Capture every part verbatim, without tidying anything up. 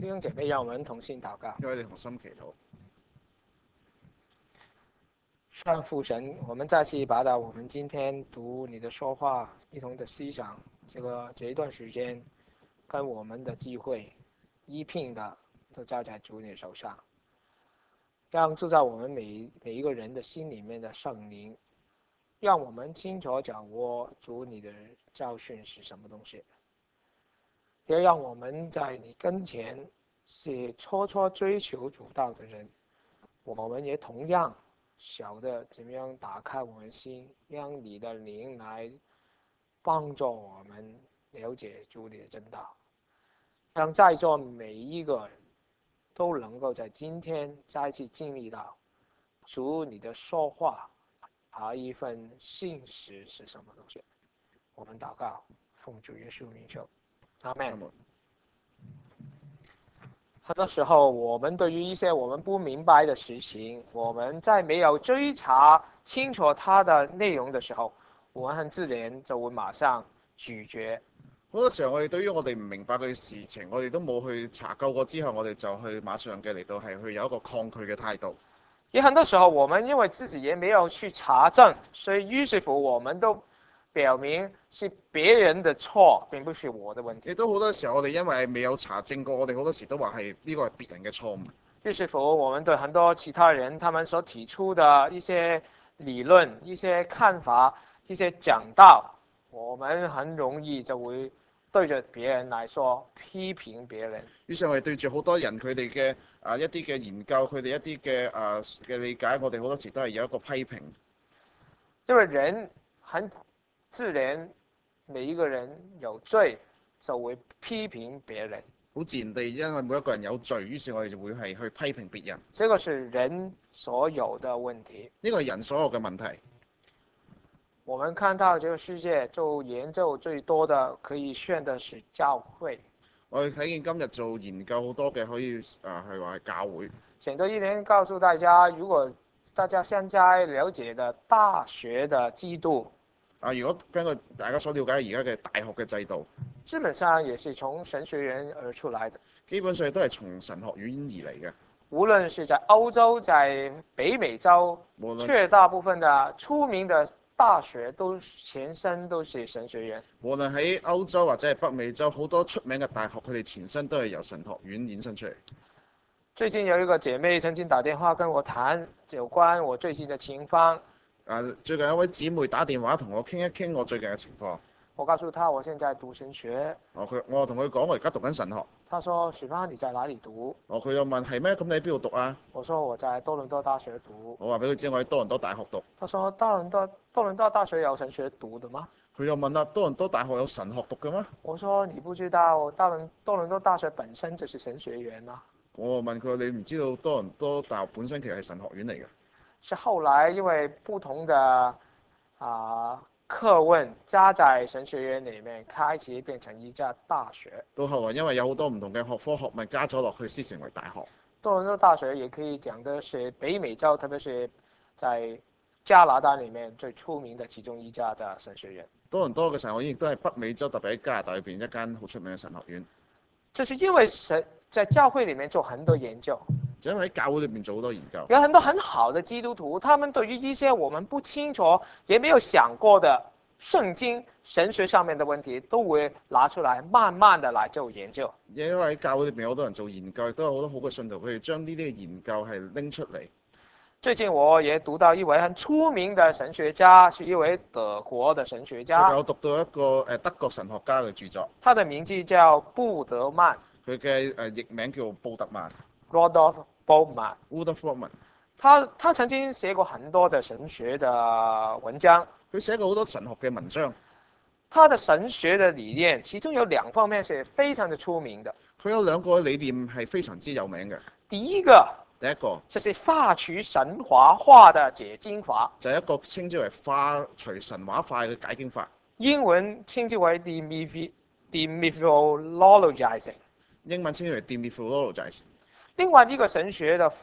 弟兄姐妹，讓我們同心禱告。 因為你同心祈禱。 上父神，我們再次把到我們今天讀你的說話，一同的思想，這個這一段時間，跟我們的機會一併的都交在主你手上，讓住在我們每每一個人的心裡面的聖靈，讓我們清楚掌握主你的教訓是什麼東西，也讓我們在你跟前是初初追求主道的人，我們也同樣曉得怎麼樣打開我們心，讓你的靈來幫助我們了解主你的真道，讓在座每一個人都能夠在今天再次經歷到主你的說話和一份信實是什麼東西。我們禱告，奉主耶穌名求，阿們。很多時候我們對於一些我們不明白的事情，我們在沒有追查清楚它的內容的時候，我們很自然就會馬上拒絕。 好多時候我哋對於我哋唔明白嘅事情，我哋都冇去查究過之後，我哋就去馬上嘅嚟到係去有一個抗拒嘅態度。 也很多時候我們因為自己也沒有去查證，所以於是乎我們都表明是別人的錯，並不是我的問題。 亦都好多時候我哋因為未有查證過，我哋好多時都話係呢個係別人嘅錯誤。 於是乎我們對很多其他人他們所提出的一些理論、一些看法、一些講道，我們很容易就會對着別人來說批評別人。 於是我哋對住好多人佢哋嘅啊一啲嘅研究，佢哋一啲嘅啊嘅理解，我哋好多時都係有一個批評。 因為人很自然，每一個人有罪就會批評別人。 好自然地，因為每一個人有罪，於是我哋就會係去批評別人。 這個是人所有的問題。 呢個係人所有嘅問題。 我們看到這個世界做研究最多的可以選的是教會。 我哋睇見今日做研究好多嘅可以啊係話係教會。 選擇一年告訴大家，如果大家現在了解的大學的制度， 啊，如果根據大家所了解而家嘅大學嘅制度， 基本上也是從神學院而出來的。 基本上都係從神學院而嚟嘅。 無論是在歐洲，在北美洲，絕大部分的出名的大學都前身都是神學院。 無論喺歐洲或者係北美洲，好多出名嘅大學，佢哋前身都係由神學院衍生出嚟。 最近有一個姐妹曾經打電話跟我談有關我最近的情況。 啊，最近一位姊妹打電話同我傾一傾我最近嘅情況。 我告訴她我現在讀神學。 哦，佢我同佢講我而家讀緊神學。 她說：許芳，你在哪裏讀？ 哦，佢又問係咩？咁你喺邊度讀啊？ 我說我在多倫多大學讀。 我話俾佢知我喺多倫多大學讀。 他說多倫多多倫多大學有神學讀的嗎？ 佢又問啦，多倫多大學有神學讀嘅咩？ 我說你不知道大倫多倫多大學本身就是神學院嗎？ 我問佢，你唔知道多倫多大學本身其實係神學院嚟嘅？ 是後來因為不同的啊課問加在神學院裡面，開始變成一家大學。 到後來因為有好多唔同嘅學科學問加咗落去，先成為大學。 多倫多大學也可以講的是北美洲，特別是在加拿大裡面最出名的其中一家嘅神學院。 多倫多嘅神學院亦都係北美洲，特別喺加拿大裏邊一間好出名嘅神學院。 就是因為神在教會裡面做很多研究。 就因為喺教會裏面做好多研究， 有很多很好的基督徒，他們對於一些我們不清楚也沒有想過的聖經神學上面的問題，都會拿出來慢慢的來做研究。 因為喺教會裏面有好多人做研究，亦都有好多好嘅信徒，佢哋將呢啲嘅研究係拎出嚟。 最近我也讀到一位很出名的神學家，是一位德國的神學家。 我讀到一個誒德國神學家嘅著作， 他的名字叫布德曼。 佢嘅誒譯名叫布特曼。 Rudolf Bultmann。Rudolf Bultmann。 他他曾經寫過很多的神學的文章。 佢寫過好多神學嘅文章。 他的神學的理念，其中有兩方面是非常的出名的。 佢有兩個理念係非常之有名嘅。 第一個， 第一個就是化除神話化的解經法， 就係一個稱之為化除神話化嘅解經法。 英文稱之為 demythologizing。 英文稱之為 demythologizing。 另外一個神學的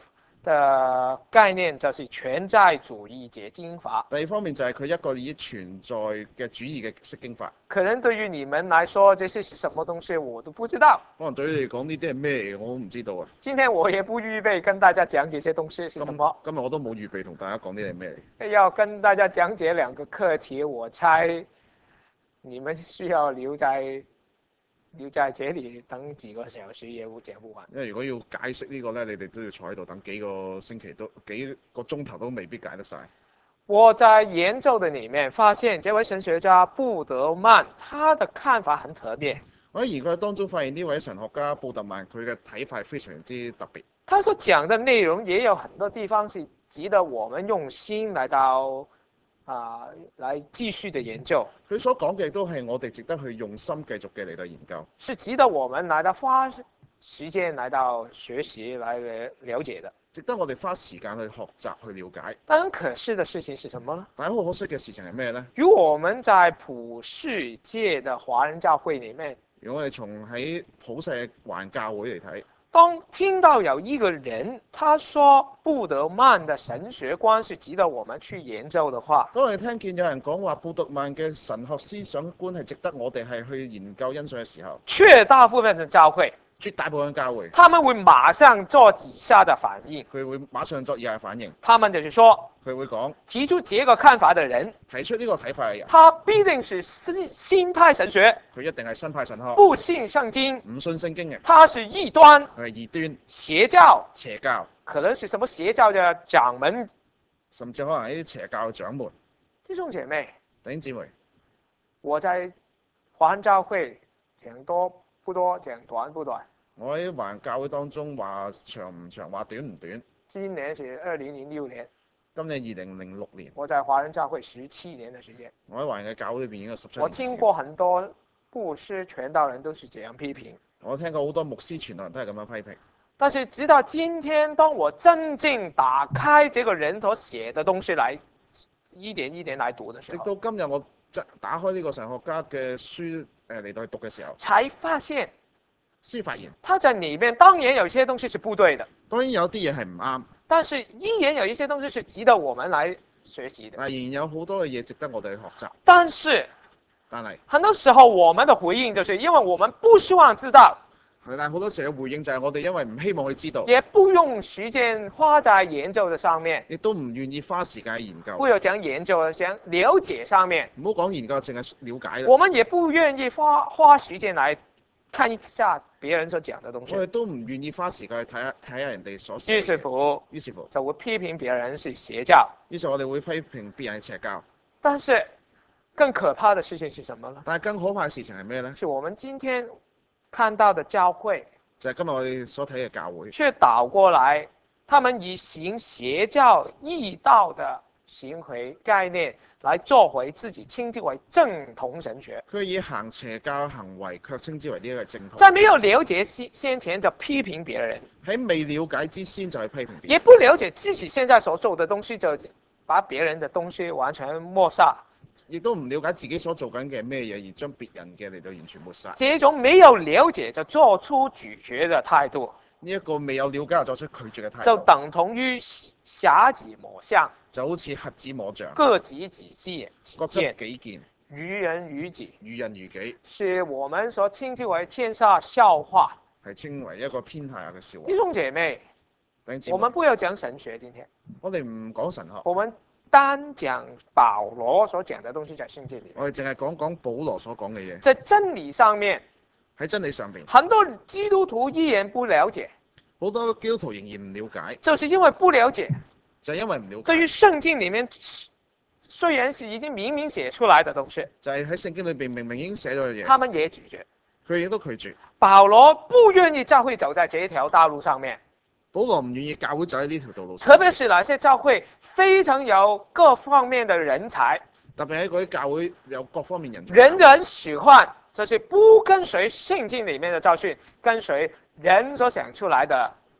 的概念就是存在主義解經法。 第二方面就係佢一個以存在嘅主義嘅釋經法。 可能對於你們來說，這些是什麼東西我都不知道。 可能對於你嚟講呢啲係咩嚟，我都唔知道啊。 今天我也不預備跟大家講這些東西是什麼。 今日我都冇預備同大家講呢啲係咩嚟。 要跟大家講解兩個課題，我猜你們需要留在留在這裡等幾個小時也講不完。 因為如果要解釋呢個咧，你哋都要坐喺度等幾個星期都幾個鐘頭都未必解得晒。 我在研究的裡面發現，這位神學家布德曼，他的看法很特別。 我喺研究當中發現呢位神學家布特曼佢嘅睇法非常之特別。 他所講的內容也有很多地方是值得我們用心來到啊、呃，來繼續的研究。 佢所講嘅都係我哋值得去用心繼續嘅嚟到研究。 是值得我們來到花時間來到學習來了解的。 值得我哋花時間去學習去了解。 但很可惜的事情是什麼呢？ 但係好可惜嘅事情係咩呢？ 如果我們在普世界的華人教會裡面， 如果我哋從喺普世嘅華人教會嚟睇， 當聽到有一個人他說布德曼的神學觀是值得我們去研究的話， 當我哋聽見有人講話布德曼嘅神學思想觀係值得我哋係去研究欣賞嘅時候， 絕大部分的教會， 絕大部分教會， 他們會馬上做以下的反應。 佢會馬上作以下反應。 他們就是說， 佢會講， 提出這個看法的人， 提出呢個睇法嘅人， 他必定是新新派神學， 佢一定係新派神學， 不信聖經， 唔信聖經嘅， 他是異端， 佢係異端、 邪教， 邪教， 可能是什麼邪教的掌門， 甚至可能係啲邪教嘅掌門。 弟兄姐妹， 弟兄姊妹， 我在華人教會講多不多，講短不短。 我喺華人教會當中話長唔長，話短唔短。 今年是二零零六年， 今年二零零六年。 我在華人教會十七年的時間。 我喺華人嘅教會裏邊已經有十七年。 我聽過很多牧師傳道人都是這樣批評。 我聽過好多牧師傳道人都係咁樣批評。 但是直到今天，當我真正打開這個人所寫的東西來一點一點來讀的時候， 直到今日我打開呢個神學家嘅書誒嚟到去讀嘅時候， 才發現。 先發現， 他在裡面當然有些東西是不對的， 當然有啲嘢係唔啱， 但是依然有一些東西是值得我們來學習的。 但仍然有好多嘅嘢值得我哋去學習。 但是， 但係很多時候我們的回應就是因為我們不希望知道， 但係好多時候嘅回應就係我哋因為唔希望去知道， 也不用時間花在研究的上面， 亦都唔願意花時間去研究。 不要講研究，講了解上面。 唔好講研究，淨係了解啦。 我們也不願意花花時間來看一下別人所講的東西， 我哋都唔願意花時間去睇下睇下人哋所寫嘅。 於是乎， 於是乎就會批評別人是邪教。 於是我哋會批評別人係邪教。 但是更可怕的事情是什麼呢？ 但係更可怕嘅事情係咩呢？ 是我們今天看到的教會， 就係今日我哋所睇嘅教會， 卻倒過來，他們以行邪教異道的行為概念來作為自己稱之為正統神學。 佢以行邪教行為，卻稱之為呢一個正統。 在沒有了解先先前就批評別人， 喺未了解之先就係批評別人， 也不了解自己現在所做的東西，就把別人的東西完全抹殺。 亦都唔了解自己所做緊嘅咩嘢，而將別人嘅嚟到完全抹殺。 這種沒有了解就做出拒絕的態度， 呢一個未有了解就作出拒絕嘅態度， 就等同於瞎子摸象， 就好似瞎子摸象， 各執己見， 各執己見， 愚人愚己， 愚人愚己， 是我們所稱之為天下笑話， 係稱為一個天下嘅笑話。 弟兄姐妹，我們不要講神學，今天我哋唔講神學， 我們單講保羅所講的東西在聖經裏面， 我哋淨係講講保羅所講嘅嘢。 在真理上面， 喺真理上邊， 很多基督徒依然不了解， 好多基督徒仍然唔了解， 就是因為不了解， 就係因為唔了解。 對於聖經裡面雖然是已經明明寫出來的東西， 就係喺聖經裏邊明明已經寫咗嘅嘢， 他們也拒絕， 佢亦都拒絕。 保羅不願意教會走在這條道路上面。 保羅唔願意教會走喺呢條道路上， 特別是那些教會非常有各方面的人才， 特別喺嗰啲教會有各方面人才， 人人喜歡，就是不跟隨聖經裡面的教訓，跟隨人所想出來的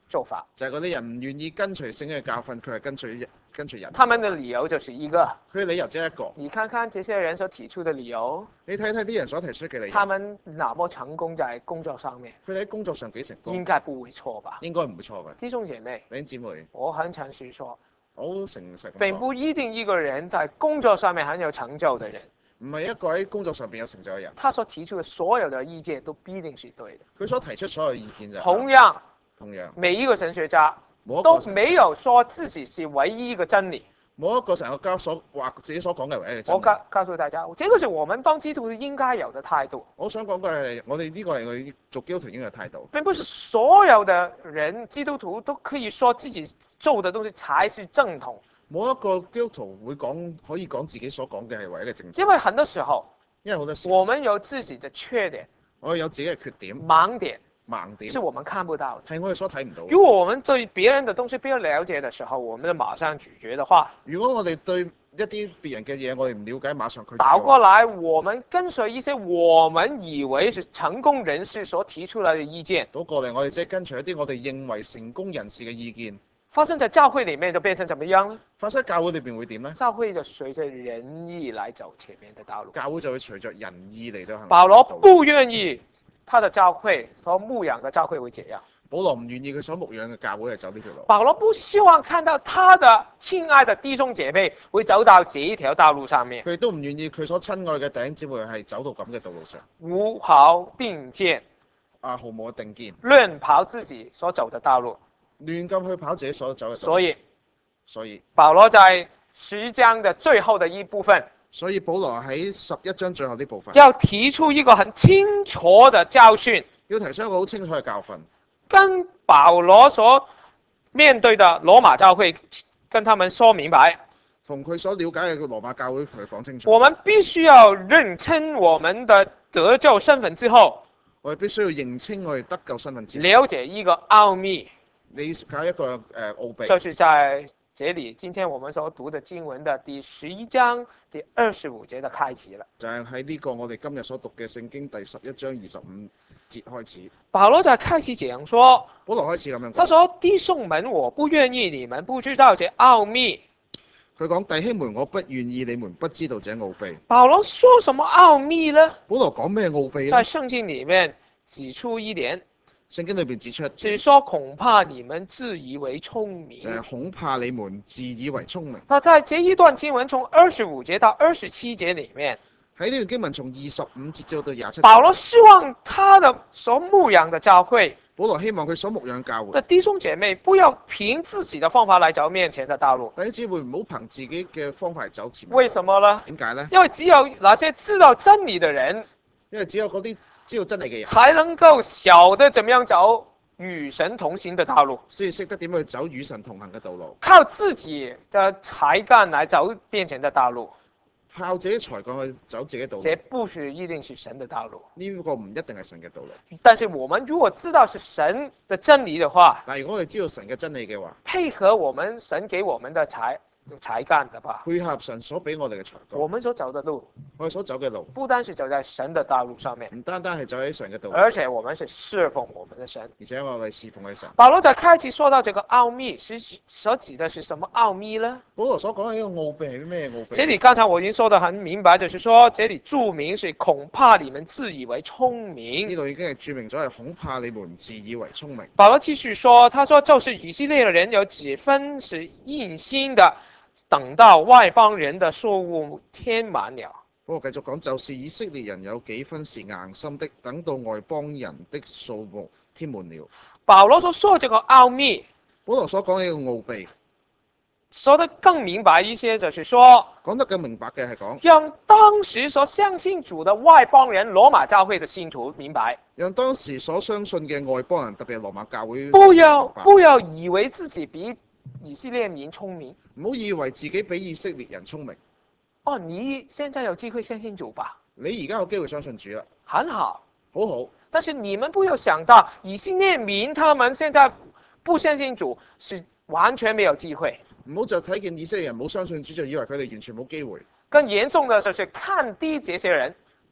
做法。 就係嗰啲人唔願意跟隨聖經嘅教訓，佢係跟隨跟隨人。 他們的理由就是一個。 佢嘅理由只係一個。 你看看這些人所提出的理由。 你睇睇啲人所提出嘅理由。 他們那麼成功在工作上面。 佢哋喺工作上幾成功。 應該不會錯吧？ 應該唔會錯嘅。 弟兄姐妹。 弟兄姊妹。 我很誠實說。 好誠實。 並不一定一個人在工作上面很有成就的人。 唔係一個喺工作上邊有成就嘅人。 他所提出的所有的意見都必定是對的。 佢所提出所有意見就係。 同樣。 同樣。 每一個神學家都沒有說自己是唯一一個真理。 冇一個神學家所話自己所講嘅唯一嘅真理。 我告告訴大家，這個是我們當基督徒應該有的態度。 我想講嘅係，我哋呢個係我哋做基督徒應該嘅態度。 並不是所有的人基督徒都可以說自己做的東西才是正統。 冇一個基督徒會講可以講自己所講嘅係唯一嘅正統。 因為很多時候， 因為好多時候， 我們有自己的缺點， 我哋有自己嘅缺點、 盲點。 盲點是我們看不到的， 係我哋所睇唔到。 如果我們對別人的東西不了解的時候，我們就馬上拒絕的話， 如果我哋對一啲別人嘅嘢我哋唔了解，馬上拒絕。 倒過來，我們跟隨一些我們以為是成功人士所提出來的意見。 倒過嚟，我哋即係跟隨一啲我哋認為成功人士嘅意見。 發生在教會裡面就變成怎麼樣呢？ 發生喺教會裏邊會點呢？ 教會就隨着仁義來走前面的道路。 教會就會隨着仁義嚟到行。 保羅不願意。他的教會所牧養的教會會怎樣？ 保羅唔願意佢所牧養嘅教會係走呢條路。 保羅不希望看到他的親愛的弟兄姐妹會走到這一條道路上面。 佢都唔願意佢所親愛嘅弟兄姊妹係走到咁嘅道路上。 無毫定見。 啊，毫無定見。 亂跑自己所走的道路。 亂咁去跑自己所走嘅道路。 所以， 所以， 保羅在十一章的最後的一部分。 所以保羅喺十一章最後呢部分， 要提出一個很清楚的教訓， 要提出一個好清楚嘅教訓， 跟保羅所面對的羅馬教會，跟他們說明白， 同佢所了解嘅羅馬教會佢講清楚。 我們必須要認清我們的得救身份之後， 我哋必須要認清我哋得救身份之後， 了解一個奧秘， 理解一個誒奧秘， 就是在這裡，今天我們所讀的經文的第十一章第二十五節的開始了。 就係喺呢個我哋今日所讀嘅聖經第十一章二十五節開始。 保羅在開始講說， 保羅開始咁樣講， 他說：弟兄們，我不願意你們不知道這奧秘。 佢講弟兄們，我不願意你們不知道這奧秘。 保羅說什麼奧秘呢？ 保羅講咩奧秘呢？ 在聖經裡面指出一點。 聖經裏邊指出一點， 是說恐怕你們自以為聰明， 就係恐怕你們自以為聰明。 那在這一段經文從二十五節到二十七節裡面， 喺呢段經文從二十五節至到廿七節， 保羅希望他的所牧養的教會， 保羅希望佢所牧養教會的弟兄姐妹不要憑自己的方法來走面前的道路。 弟兄姊妹唔好憑自己嘅方法嚟走前面。 為什麼呢？ 點解呢？ 因為只有那些知道真理的人， 因為只有嗰啲知道真理嘅人， 才能夠曉得怎麼樣走與神同行的道路， 先至識得點樣去走與神同行嘅道路。 靠自己的才幹來走面前的道路， 靠自己才幹去走自己道路， 這不是一定是神的道路。 呢個唔一定係神嘅道路。 但是我們如果知道是神的真理的話， 但係如果我哋知道神嘅真理嘅話， 配合我們神給我們的才才幹的話， 配合神所俾我哋嘅才幹， 我們所走的路， 我哋所走嘅路， 不單是走在神的道路上面， 唔單單係走喺神嘅道路， 而且我們是侍奉我們的神。 而且我哋侍奉嘅神。 保羅在開始說到這個奧秘，是所指的是什麼奧秘呢？ 保羅所講嘅呢個奧秘係咩奧秘？ 這裡剛才我已經說得很明白，就是說這裡註明是恐怕你們自以為聰明。 呢度已經係註明咗係恐怕你們自以為聰明。 保羅繼續說，他說就是以色列人有幾分是硬心的，等到外邦人的數目添滿了。 不過繼續講，就是以色列人有幾分是硬心的，等到外邦人的數目添滿了。 保羅所說這個奧秘， 保羅所講嘅奧秘， 說得更明白一些，就是說講得更明白嘅係講， 讓當時所相信主的外邦人羅馬教會的信徒明白， 讓當時所相信嘅外邦人，特別係羅馬教會， 不要不要以為自己比以色列民聰明， 唔好以為自己比以色列人聰明。 哦，你現在有機會相信主吧？ 你而家有機會相信主啦， 很好， 好好。 但是你們不要想到以色列民他們現在不相信主是完全沒有機會。 唔好就睇見以色列人冇相信主就以為佢哋完全冇機會。 更嚴重的就是看低這些人。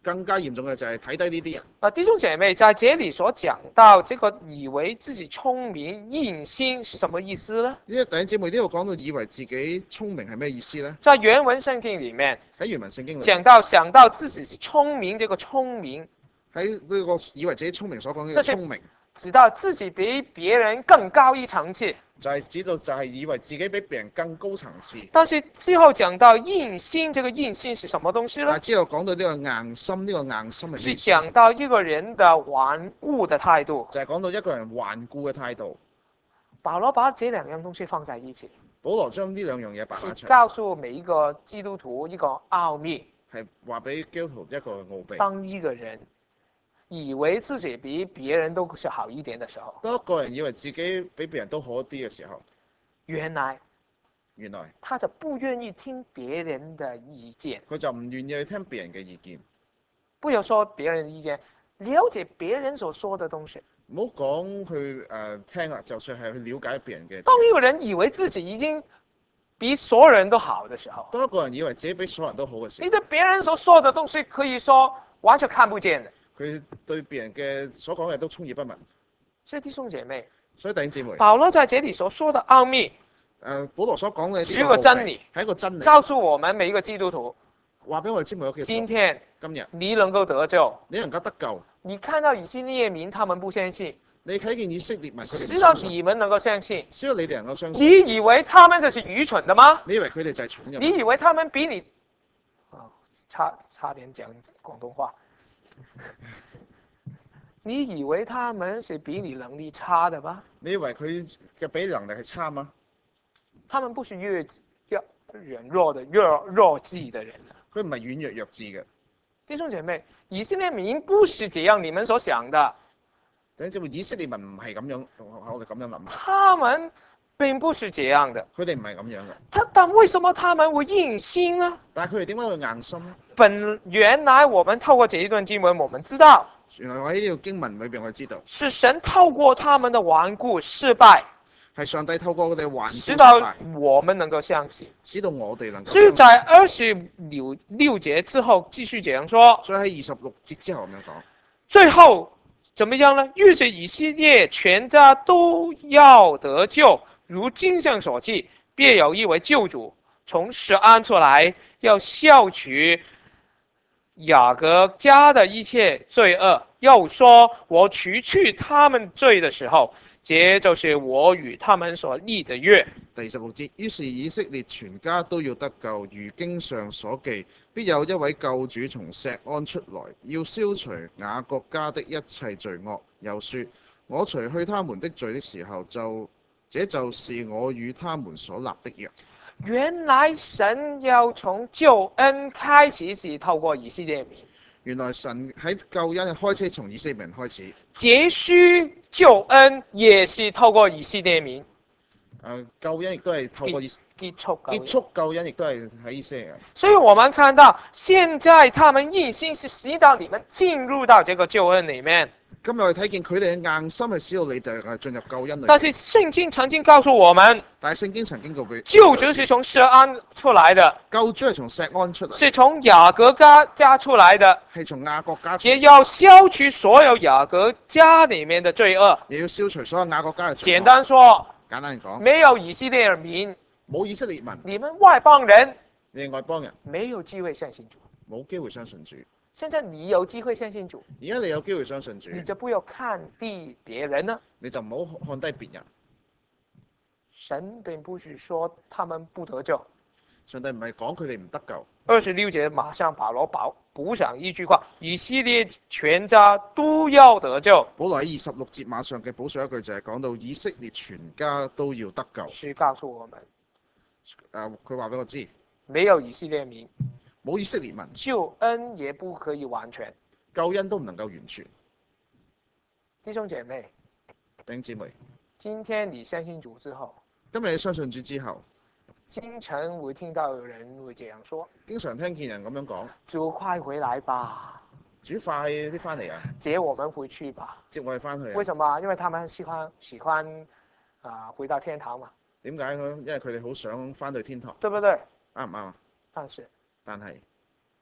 更加嚴重嘅就係睇低呢啲人。 啊，弟兄姐妹，在這裏所講到這個以為自己聰明硬心是什麼意思呢？ 呢啲弟兄姊妹呢度講到以為自己聰明係咩意思呢？ 在原文聖經裏面， 喺原文聖經裏講到想到自己是聰明，這個聰明喺呢個以為自己聰明所講嘅聰明， 知道自己比別人更高一層次， 就係指到就係以為自己比別人更高層次。 但是之後講到硬心，這個硬心是什麼東西呢？ 但之後講到呢個硬心，呢、這個硬心係是講到一個人的頑固的態度， 就係講到一個人頑固嘅態度。 保羅把這兩樣東西放在一起， 保羅將呢兩樣嘢擺埋一齊， 是告訴每一個基督徒一個奧秘， 係話俾基督徒一個奧秘。 當一個人以為自己比別人都是好一點的時候， 當一個人以為自己比別人都好一啲嘅時候， 原來原來他就不願意聽別人的意見， 佢就唔願意去聽別人嘅意見。 不要說別人的意見，了解別人所說的東西。 唔好講去誒、呃、聽啦，就算係去了解別人嘅。 當一個人以為自己已經比所有人都好的時候， 當一個人以為自己比所有人都好嘅時候， 你對別人所說的東西可以說完全看不見的。 佢對別人嘅所講嘅都充耳不聞。 所以弟兄姐妹， 所以弟兄姊妹， 保羅在這裡所說的奧秘， 誒、呃，保羅所講嘅是一個真理， 係一個真理， 告訴我們每一個基督徒， 話俾我哋知每一個基督徒， 今天今日你能夠得救， 你能夠得救。 你看到以色列民他們不相信， 你睇見以色列民佢哋唔知道相信， 你們能夠相信， 只要你哋能夠相信， 你以為他們就是愚蠢的嗎？ 你以為佢哋就係蠢人？ 你以為他們比你，哦，差差點講廣東話，你以為他們是比你能力差的嗎？ 你以為佢嘅比能力係差嗎？ 他們不是弱弱軟弱的弱弱智的人啊！ 佢唔係軟弱弱智嘅。 弟兄姐妹，以色列民不是這樣你們所想的。 等陣以色列民唔係咁樣，我哋咁樣諗。 他們並不是這樣的。 佢哋唔係咁樣嘅。 他但為什麼他們會硬心呢？ 但係佢哋點解會硬心呢？ 本原來我們透過這一段經文，我們知道， 原來喺呢個經文裏邊，我哋知道是神透過他們的頑固失敗， 係上帝透過佢哋頑固失使到敗， 我們能夠相信。 使到我哋能夠。 所以在二十六六節之後繼續這樣說。 所以喺二十六節之後咁樣講。 最後怎麼樣呢？預是以色列全家都要得救，如經上所記，必有一位救主從錫安出來，要消除雅各家的一切罪惡。又說我除去他們罪的時候，這就是我與他們所立的約。 第十六節，於是以色列全家都要得救，如經上所記，必有一位救主從錫安出來，要消除雅各家的一切罪惡。又說，我除去他們的罪的時候，就這就是我與他們所立的約。 原來神要從救恩開始是透過以色列民。 原來神喺救恩開始從以色列民開始， 結束救恩也是透過以色列民。 誒、呃，救恩亦都係透過以結束結束救恩，亦都係喺以色列人。 所以我們看到，現在他們硬心是使到你們進入到這個救恩裡面。 今日我哋睇見佢哋嘅硬心係使到你哋係進入救恩裏面。 但是聖經曾經告訴我們， 但係聖經曾經告訴， 救主是從錫安出來的， 救主係從錫安出嚟， 是從雅各家家出來的， 係從雅各家出嚟， 也要消除所有雅各家裡面的罪惡。 也要消除所有雅各家嘅罪惡。 簡單說， 簡單嚟講， 沒有以色列民， 冇以色列民， 你們外邦人， 你係外邦人， 沒有機會相信主。 冇機會相信主。 現在你有機會相信主， 而家你有機會相信主， 你就不要看低別人呢。 你就唔好看低別人。 神並不是說他們不得救， 上帝唔係講佢哋唔得救。 二十六節馬上保羅補補上一句話：以色列全家都要得救。 保羅喺二十六節馬上嘅補上一句就係講到以色列全家都要得救。 是告訴我們， 誒，佢話俾我知， 沒有以色列民， 冇以色列民， 救恩也不可以完全。 救恩都唔能夠完全。 弟兄姐妹， 弟兄姊妹， 今天你相信主之後， 今日你相信主之後， 經常會聽到有人會這樣說： 經常聽見人咁樣講， 主快回來吧， 主快啲翻嚟啊， 接我們回去吧。 接我哋翻去啊。 為什麼？因為他們喜歡喜歡啊、呃、回到天堂嘛。 點解咧？因為佢哋好想翻到天堂， 對不對？ 啱唔啱啊？ 但是但係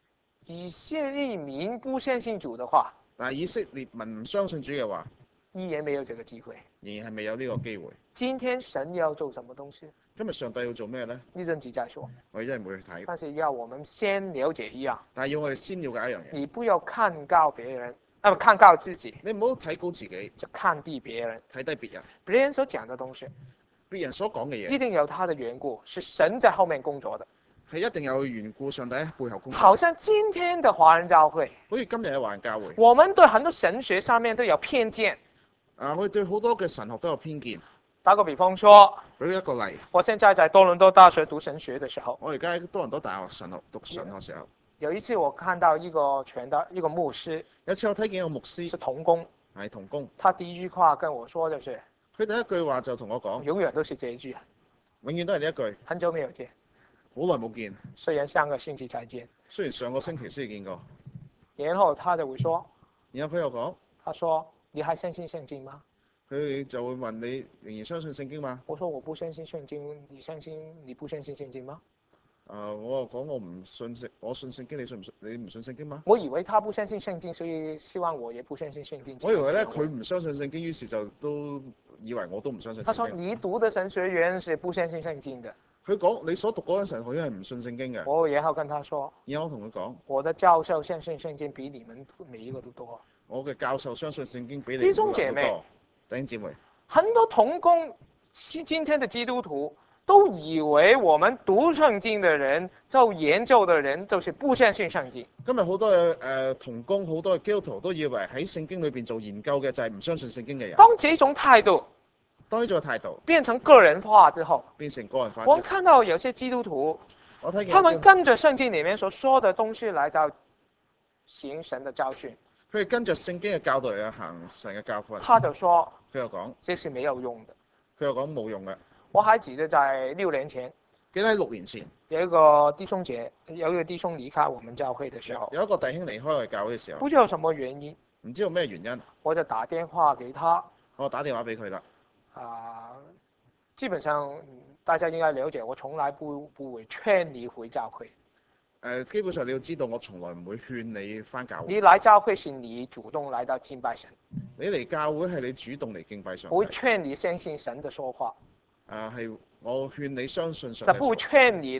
以色列民不相信主的話， 但係以色列民唔相信主嘅話， 依然沒有這個機會。 仍然係未有呢個機會。 今天神要做什麼東西？ 今日上帝要做咩呢？ 一陣子再說。 我哋真係唔會去睇。 但是要我們先了解一樣。 但係要我哋先了解一樣嘢。 你不要看高別人，啊不看高自己。 你唔好睇高自己， 就看低別人。 睇低別人。 別人所講嘅東西， 別人所講嘅嘢， 一定有他的緣故，是神在後面工作的。 係一定有緣故，上帝喺背後工作。 好像今天的華人教會， 好似今日嘅華人教會， 我們對很多神學上面都有偏見。 啊，我哋對好多嘅神學都有偏見。 打個比方說， 舉一個例， 我現在在多倫多大學讀神學嘅時候， 我而家喺多倫多大學神學讀神學時候， 有一次我看到一個傳道一個牧師， 有一次我睇見一個牧師是同工， 係同工， 他第一句話跟我說就是， 佢第一句話就同我講， 永遠都是這一句， 永遠都係呢一句， 很久沒有見， 好耐冇見， 雖然上個星期才見， 雖然上個星期先見過， 然後他就會說， 然後佢又講， 他說你還相信聖經嗎？ 佢就會問你仍然相信聖經嗎？ 我說我不相信聖經，你相信你不相信聖經嗎？ 啊、呃，我又講我唔信聖，我信聖經，你信唔信？你唔信聖經嗎？ 我以為他不相信聖經，所以希望我也不相信聖經。 我以為咧佢唔相信聖經，於是就都以為我都唔相信聖經。 他說你讀的神學院是不相信聖經的。 佢講你所讀嗰間神學院係唔信聖經嘅。 我然後跟他說， 然後我同佢講， 我的教授相信聖經比你們每一個都多。 我嘅教授相信聖經比你弟兄姐妹， 弟兄姊妹， 很多同工，今天的基督徒都以為我們讀聖經的人、做研究的人，就是不相信聖經。 今日好多嘅誒、呃、同工，好多嘅基督徒都以為喺聖經裏邊做研究嘅就係唔相信聖經嘅人。 當這種態度， 當呢種態度變成個人化之後， 變成個人化之後， 我們看到有些基督徒， 我睇見他們跟着聖經裡面所說的東西來到行神的教訓。 佢哋跟着聖經嘅教導嚟行神嘅教訓。 他就說， 佢又講， 這是沒有用的。 佢又講冇用嘅。 我還記得在六年前， 記得喺六年前， 有一個弟兄姐，有一個弟兄離開我們教會的時候， 有一個弟兄離開我哋教會嘅時候， 不知道什麼原因， 唔知道咩原因， 我就打電話給他， 我打電話俾佢啦。 啊、呃，基本上大家應該了解，我從來不不會勸你回教會。 誒、呃，基本上你要知道，我從來唔會勸你返教會。 你來教會是你主動來到敬拜神。 你嚟教會係你主動嚟敬拜上帝。 我會勸你相信神的說話。 誒、呃，係我勸你相信上帝。 就不會勸你，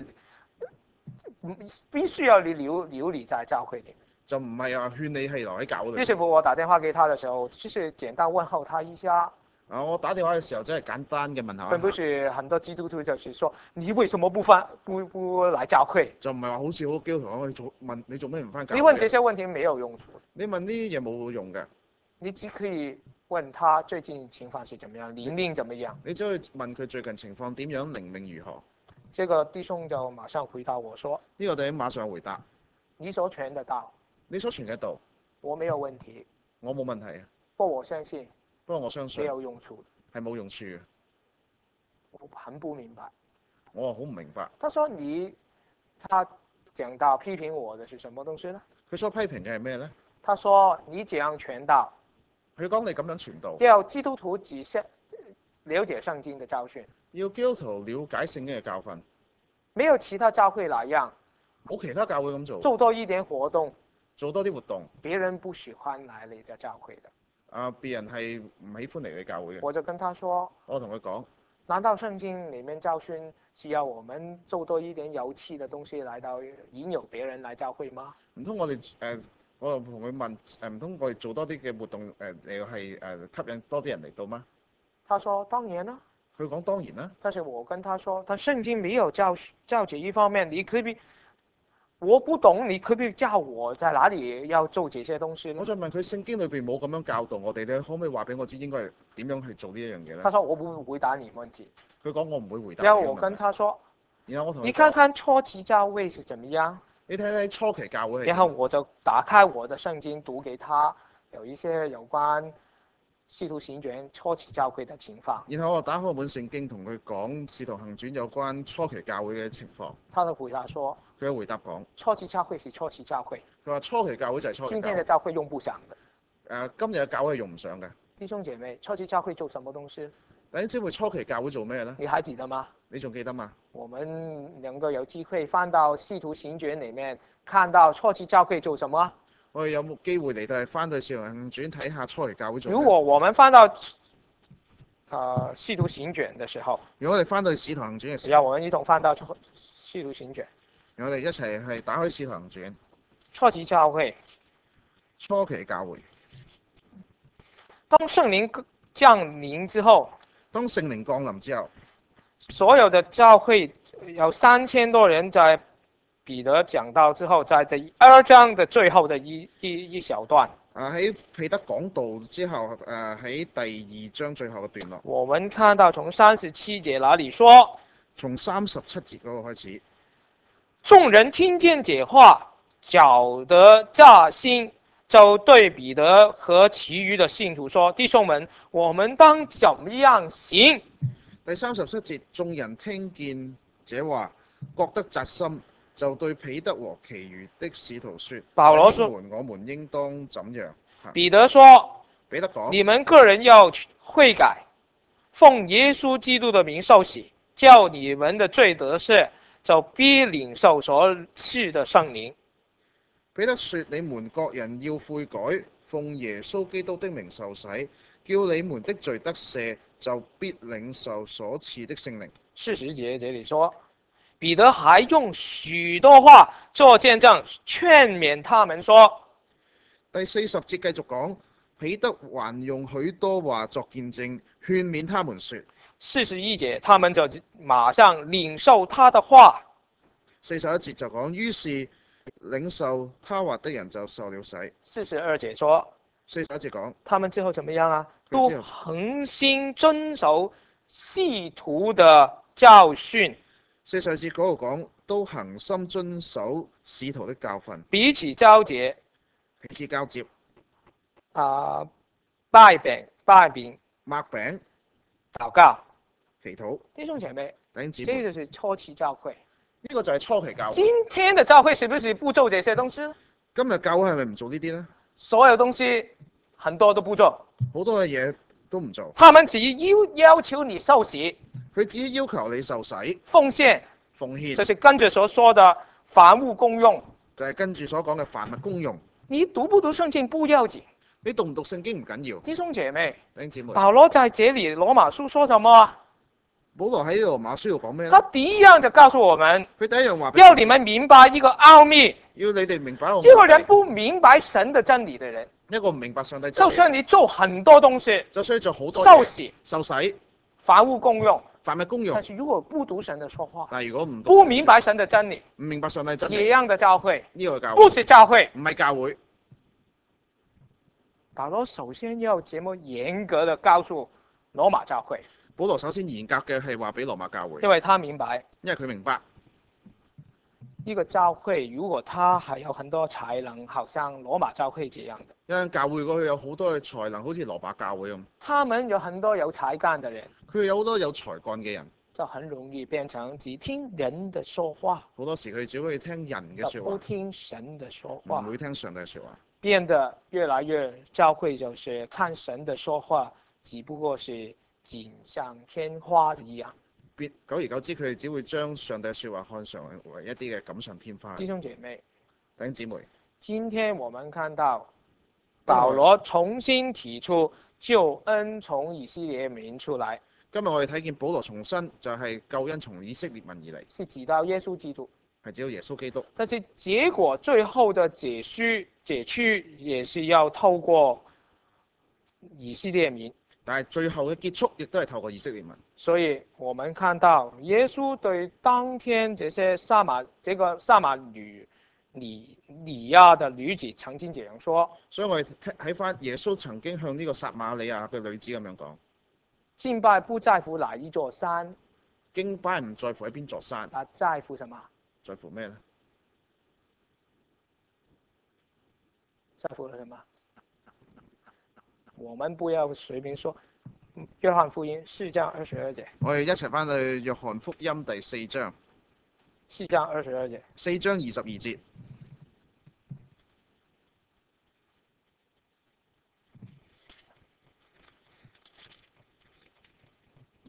必須要你留留你在教會裏。 就唔係話勸你係留喺教會裏。 於是乎，我打電話給他的時候，就是簡單問候他一下。 啊！我打電話嘅時候真係簡單嘅問下。 並不是很多基督徒就是說，你為什麼不翻不不來教會？ 就唔係話好似好多基督徒講，你做問你做咩唔翻教會？ 你問這些問題沒有用處。 你問呢啲嘢冇用嘅。 你只可以問他最近情況是怎麼樣，靈命怎麼樣。 你只可以問佢最近情況點樣，靈命如何。 這個弟兄就馬上回答我說： 呢個弟兄馬上回答。 你所傳的道， 你所傳嘅道， 我沒有問題。 我冇問題嘅。 不過我相信。 不過我相信。 沒有用處。係冇用處嘅。 我很不明白。 我好唔明白。 他說你，他講到批評我的是什麼東西呢？ 佢所批評嘅係咩呢？ 他說你這樣傳道。 佢講你咁樣傳道。 要基督徒只識了解聖經的教訓。 要基督徒了解聖經嘅教訓。 沒有其他教會那樣。 冇其他教會咁做。 做多一點活動。 做多啲活動。 別人不喜歡來你嘅教會的。 啊！別人係唔喜歡嚟你教會嘅。 我就跟他說： 我同佢講， 難道聖經裡面教訓是要我們做多一點有趣的東西來到引誘別人來教會嗎？ 唔通我哋誒、呃，我就同佢問誒，唔通我哋做多啲嘅活動誒，嚟係誒吸引多啲人嚟到嗎？ 他說：當然啦。 佢講當然啦。 但是我跟他說，但聖經沒有教教這一方面，你可以。我不懂，你可唔可以教我在哪裡要做這些東西呢？ 我再問佢，聖經裏邊冇咁樣教導我哋，你可唔可以話俾我知應該係點樣去做呢一樣嘢咧？ 他說我不回答你問題。 佢講我唔會回答。 然後我跟他說， 然後我同佢講， 你看看初期教會是怎麼樣？ 你睇睇初期教會。 然後我就打開我的聖經讀給他，有一些有關使徒行傳初期教會的情況。 然後我打開本聖經同佢講使徒行傳有關初期教會嘅情況。 他的回答說。 佢嘅回答講： 初期教會是初期教會。 佢話初期教會就係初期教會。 今天的教會用不上的。 誒、呃，今日嘅教會係用唔上嘅。 弟兄姐妹，初期教會做什麼東西？ 弟兄姊妹，初期教會做咩呢？ 你還記得嗎？ 你仲記得嘛？ 我們能夠有機會翻到《使徒行傳》裡面，看到初期教會做什麼？ 我哋有冇機會嚟到係翻到《使徒行傳》睇下初期教會做咩？ 如果我們翻到呃《使徒行傳》的時候， 如果我哋翻到《使徒行傳》嘅時候， 讓我們一同翻到《使徒行傳》。 我哋一齊係打開《使徒行傳》。 初期教會。 初期教會。 當聖靈降臨之後， 當聖靈降臨之後， 所有的教會有三千多人，在彼得講道之後，在第二章的最後的一一一小段。 啊喺彼得講道之後，誒、啊、喺第二章最後嘅段落。 我們看到從三十七節那裡說， 從三十七節嗰個開始， 眾人聽見這話，覺得扎心，就對彼得和其餘的信徒說：弟兄們，我們當怎麼樣行？ 第三十七節，眾人聽見這話，覺得扎心，就對彼得和其餘的使徒說： 保羅說： 我們應當怎樣？ 彼得說： 彼得講： 你們個人要悔改，奉耶穌基督的名受洗，叫你們的罪得赦，就必領受所賜的聖靈。 彼得說：你們各人要悔改，奉耶穌基督的名受洗，叫你們的罪得赦，就必領受所賜的聖靈。 四十節這裡說，彼得還用許多話作見證，勸勉他們說。 第四十節繼續講，彼得還用許多話作見證，勸勉他們說。 四十一節，他們就馬上領受他的話。 四十一節就講，於是領受他話的人就受了洗。 四十二節說， 四十一節講， 他們之後怎麼樣啊？都恆心遵守使徒的教訓。 四十二節嗰度講，都恆心遵守使徒的教訓， 彼此交接。 彼此交接。 啊，拜餅，拜餅， 擘餅， 禱告， 祈禱。 弟兄姐妹， 弟兄姊妹， 這就是初期教會。 呢個就係初期教會。 今天的教會是不是不做這些東西？ 今日教會係咪唔做呢啲呢？ 所有東西很多都不做， 好多嘅嘢都唔做。 他們只要要求你受洗， 佢只要求你受洗、 奉獻、 奉獻， 就是跟着所說的凡物公用， 就係跟住所講嘅凡物公用。 你讀不讀聖經不要緊， 你讀唔讀聖經唔緊要。 弟兄姐妹， 弟兄姊妹， 保羅在這裡羅馬書說什麼？ 保羅喺羅馬書度講咩咧？ 他第一樣就告訴我們， 佢第一樣話， 要你們明白一個奧秘， 要你哋明白我。 一個人不明白神的真理的人， 一個唔明白上帝真理， 就算你做很多東西， 就需要做好多受洗、 受洗、 凡物公用， 凡物公用。 但是如果不讀神的說話， 但係如果唔不明白神的真理， 唔明白上帝真這理， 樣的教會， 呢個教會不是教會， 唔係教會。 保羅首先要這麼嚴格的告訴羅馬教會， 保羅首先嚴格嘅係話俾羅馬教會， 因為他明白， 因為佢明白一個教會如果他還有很多才能，好像羅馬教會這樣的， 因為教會過去有好多嘅才能，好似羅馬教會咁， 他們有很多有才幹的人， 佢有好多有才幹嘅人， 就很容易變成只聽人的說話， 好多時佢只會聽人嘅説話， 就不聽神的說唔話， 會聽上帝嘅説話， 變得越來越教會就是看神的說話，只不過是錦上添花的一樣。 久而久之，佢哋只會將上帝嘅説話看上為一啲嘅錦上添花。 弟兄姐妹， 弟兄姊妹， 今天我們看到保羅重新提出救恩從以色列民出來。 今日我哋睇見保羅重申就係救恩從以色列民而嚟， 是指到耶穌基督， 係指到耶穌基督。 但是結果最後的解釋解去也是要透過以色列民。 但係最後嘅結束亦都係透過以色列民。 所以我們看到耶穌對當天這些撒瑪這個撒瑪女尼尼亞的女子曾經這樣說。 所以我哋睇翻耶穌曾經向呢個撒瑪利亞嘅女子咁樣講： 敬拜不在乎哪一座山， 敬拜唔在乎喺邊座山， 啊，在乎什麼？ 在乎咩呢？ 在乎了什麼？我們不要隨便說。約翰福音四章二十二節。 我哋一齊翻去約翰福音第四章。 四章二十二節。 四章二十二節。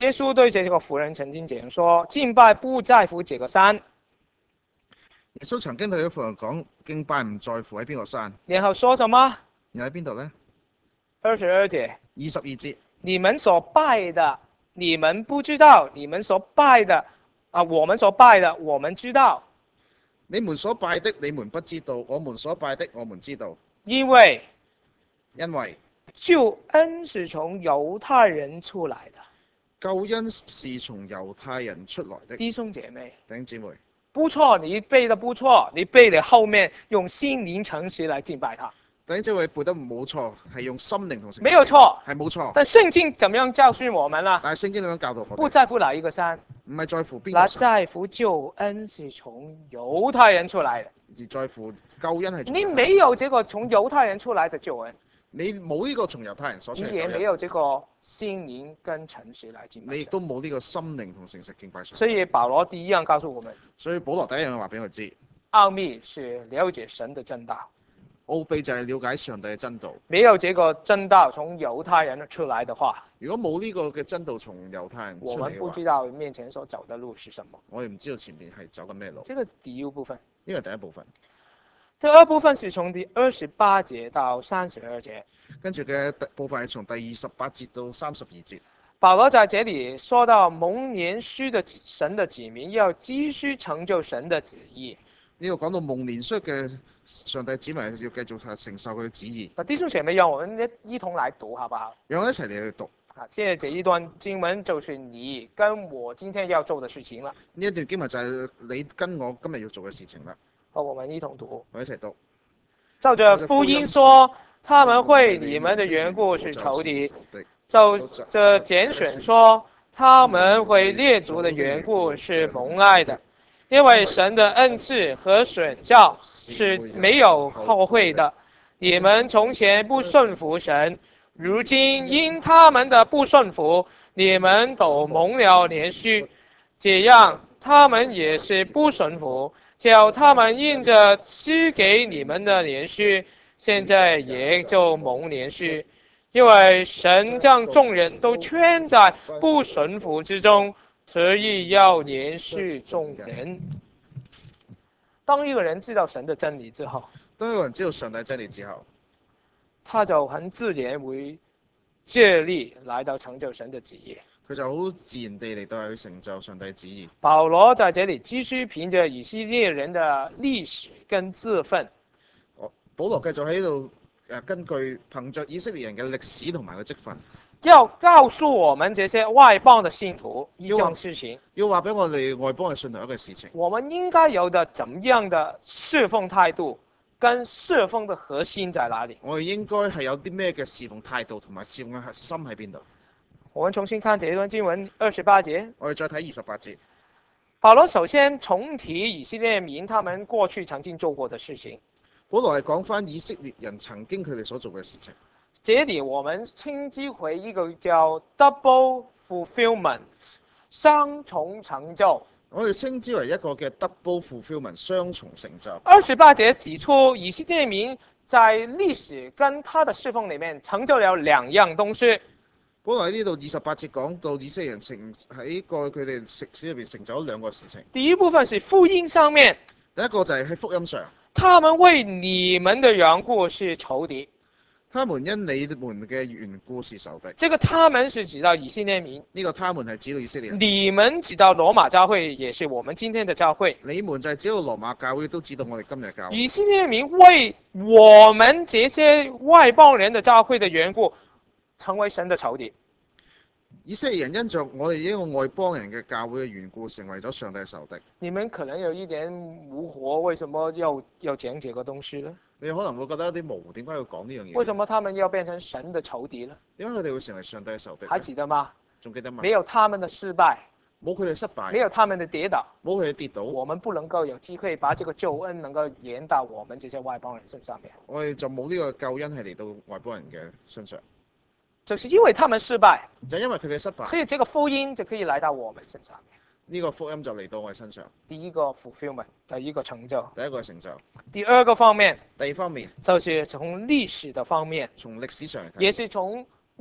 耶穌對這個婦人曾經這樣說：敬拜不在乎這個山。 耶穌曾經對咗婦人講，敬拜唔在乎喺邊個山。 然後說什麼？ 然後喺邊度呢？ 二十二節。 二十二節。 你們所拜的，你們不知道；你們所拜的，啊，我們所拜的，我們知道。 你們所拜的，你們不知道；我們所拜的，我們知道。 因為， 因為救恩是從猶太人出來的。 救恩是從猶太人出來的。 弟兄姐妹， 弟兄姊妹， 不錯，你背得不錯，你背的後面用心靈誠實來敬拜他。 弟兄姊妹背得冇錯，係用心靈同誠實。 沒有錯， 係冇錯。 但聖經怎麼樣教訓我們呢？ 但係聖經點樣教導我哋？ 不在乎哪一個山， 唔係在乎邊個那山， 在乎救恩是從猶太人出來的。 而在乎救恩係從猶太人。 你沒有這個從猶太人出來的救恩， 你冇呢個從猶太人所出嚟嘅救恩， 你也沒有這個心靈跟誠實來敬拜。 你亦都冇呢個心靈同誠實敬拜神。 所以保羅第一樣告訴我們， 所以保羅第一樣話俾我知， 奧秘是了解神的真道。 奧秘就係了解上帝嘅真道。 沒有這個真道從猶太人出來的話， 如果冇呢個嘅真道從猶太人出嚟嘅話， 我們不知道面前所走的路是什麼。 我哋唔知道前面係走緊咩路。 這個第一部分。 呢個係第一部分。 第二部分是從第二十八節到三十二節。 跟住嘅部分係從第二十八節到三十二節。 保羅在這裏說到蒙憐恤的神的子民要繼續成就神的旨意。 呢個講到蒙憐恤嘅上帝子民要繼續承受佢嘅旨意。 弟兄姐妹，讓我們一同來讀，好不好？ 讓我一齊嚟去讀。 啊，即係這一段經文就是你跟我今天要做的事情了。 呢一段經文就係你跟我今日要做嘅事情啦。 好，我們一同讀。 我一齊讀。 照着福音說，他們為你們的緣故是仇敵；照着揀選說，他們為列祖的緣故是蒙愛的。因為神的恩賜和選召是沒有後悔的。你們從前不順服神，如今因他們的不順服，你們都蒙了憐恤。這樣，他們也是不順服，叫他們因着賜給你們的憐恤，現在也就蒙憐恤。因為神將眾人都圈在不順服之中，所以要憐恤眾人。當一個人知道神的真理之後， 當一個人知道上帝真理之後， 他就很自然會借力來到成就神的旨意。 佢就好自然地嚟到去成就上帝旨意。 保羅在這裏繼續憑着以色列人的歷史跟字分， 保羅繼續喺度誒根據憑着以色列人嘅歷史同埋個積分， 要告訴我們這些外邦的信徒一件事情， 要話俾我哋外邦嘅信徒一個事情， 我們應該有的怎樣的侍奉態度，跟侍奉的核心在哪裡？ 我哋應該係有啲咩嘅侍奉態度同埋侍奉嘅核心喺邊度？ 我們重新看這一段經文二十八節。 我哋再睇二十八節。 保羅首先重提以色列民他們過去曾經做過的事情。 保羅係講翻以色列人曾經佢哋所做嘅事情。 這裏我們稱之為一個叫 double fulfillment， 雙重成就。 我哋稱之為一個嘅 double fulfillment， 雙重成就。 二十八節指出以色列民在歷史跟他的侍奉裡面成就了兩樣東西。 保羅喺呢度二十八節講到以色列人成喺過去佢哋歷史裏邊成就咗兩個事情。 第一部分是福音上面， 第一個就係喺福音上， 他們為你們的緣故是仇敵。 他們因你們嘅緣故是仇敵。 這個他們是指到以色列民， 呢個他們係指到以色列人。 你們指到羅馬教會，也是我們今天的教會。 你們就係指到羅馬教會，都指到我哋今日教會。 以色列民為我們這些外邦人的教會的緣故，成為神的仇敵。 以色列人因着我哋呢個外邦人嘅教會嘅緣故，成為咗上帝嘅仇敵。 你們可能有一點無火，為什麼要要講這個東西呢？ 你可能會覺得有啲模糊，點解要講呢樣嘢？ 為什麼他們要變成神的仇敵呢？ 點解佢哋會成為上帝嘅仇敵？ 還記得嗎？ 仲記得嗎？ 沒有他們的失敗， 冇佢哋失敗， 沒有他們的跌倒， 冇佢哋跌倒， 我們不能夠有機會把這個救恩能夠延到我們這些外邦人身上面。 我哋就冇呢個救恩係嚟到外邦人嘅身上。 就是因為他們失敗， 就因為佢哋失敗， 所以這個福音就可以來到我們身上面。 呢個福音就嚟到我哋身上。 第一個 fulfillment，第一個成就。 第一個成就。 第二個方面， 第二方面， 就是從歷史的方面， 從歷史上嚟睇， 也是從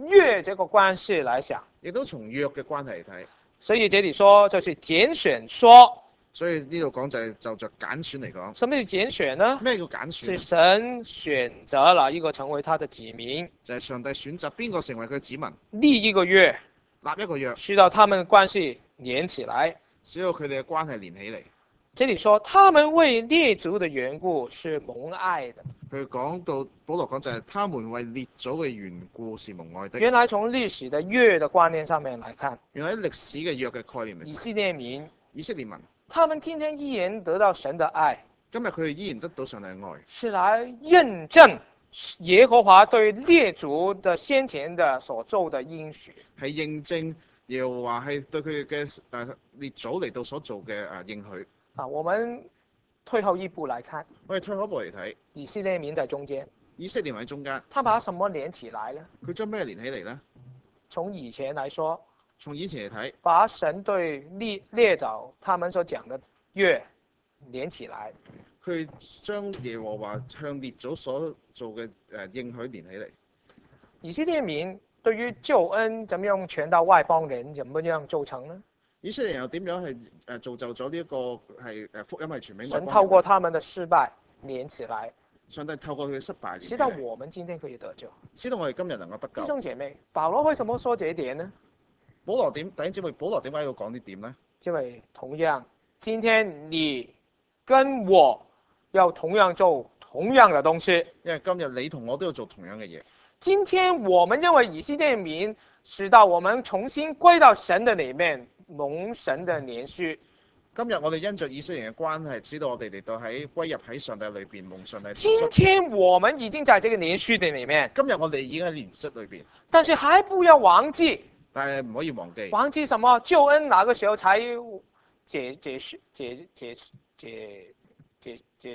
約這個關係來想， 亦都從約嘅關係嚟睇。 所以這裏說就是揀選說。 所以呢度講就係就着揀選嚟講。 什麼是揀選呢？ 咩叫揀選？ 是神選擇了一個成為他的子民， 就係上帝選擇邊個成為佢子民， 立一個約， 立一個約， 使到他們的關係連起來， 使到佢哋嘅關係連起嚟。 這裏說他們為列祖的緣故是蒙愛的。 佢講到保羅講就係他們為列祖嘅緣故是蒙愛的。 原來從歷史的約的觀念上面來看， 原來喺歷史嘅約嘅概念嚟睇， 以色列民， 以色列民， 他們今天依然得到神的愛， 今日佢哋依然得到上帝嘅愛， 是來認證耶和華對列祖的先前的所做的應許， 係認證耶和華係對佢哋嘅誒列祖嚟到所做嘅誒應許。 啊，我們退後一步來看， 我哋退開步嚟睇， 以色列民在中間， 以色列喺中間， 他把什麼連起來呢？ 佢將咩連起嚟呢？ 從以前來說， 從以前嚟睇， 把神對列列祖他們所講的約連起來， 佢將耶和華向列祖所做嘅誒應許連起嚟。 以色列民對於救恩怎麼樣傳到外邦人，怎麼樣做成呢？ 以色列人又點樣係誒造就咗呢一個係誒福音係傳俾外邦人？ 神透過他們的失敗連起來， 上帝透過佢嘅失敗， 使到我們今天可以得救。 使到我哋今日能夠得救。 弟兄姐妹，保羅為什麼說這一點呢？ 保羅點弟兄姊妹，保羅點解要講呢點呢？ 因為同樣，今天你跟我要同樣做同樣的東西。 因為今日你同我都要做同樣嘅嘢。 今天我們因為以色列民，使到我們重新歸到神的裡面，蒙神的憐恤。 今日我哋因着以色列嘅關係，使到我哋嚟到喺歸入喺上帝裏邊蒙上帝。 今天我們已經在這個憐恤的裡面。 今日我哋已經喺憐恤裏邊。 但是還不要忘記。 但係唔可以忘記。忘記什麼？救恩哪個時候才解解釋解解解解解？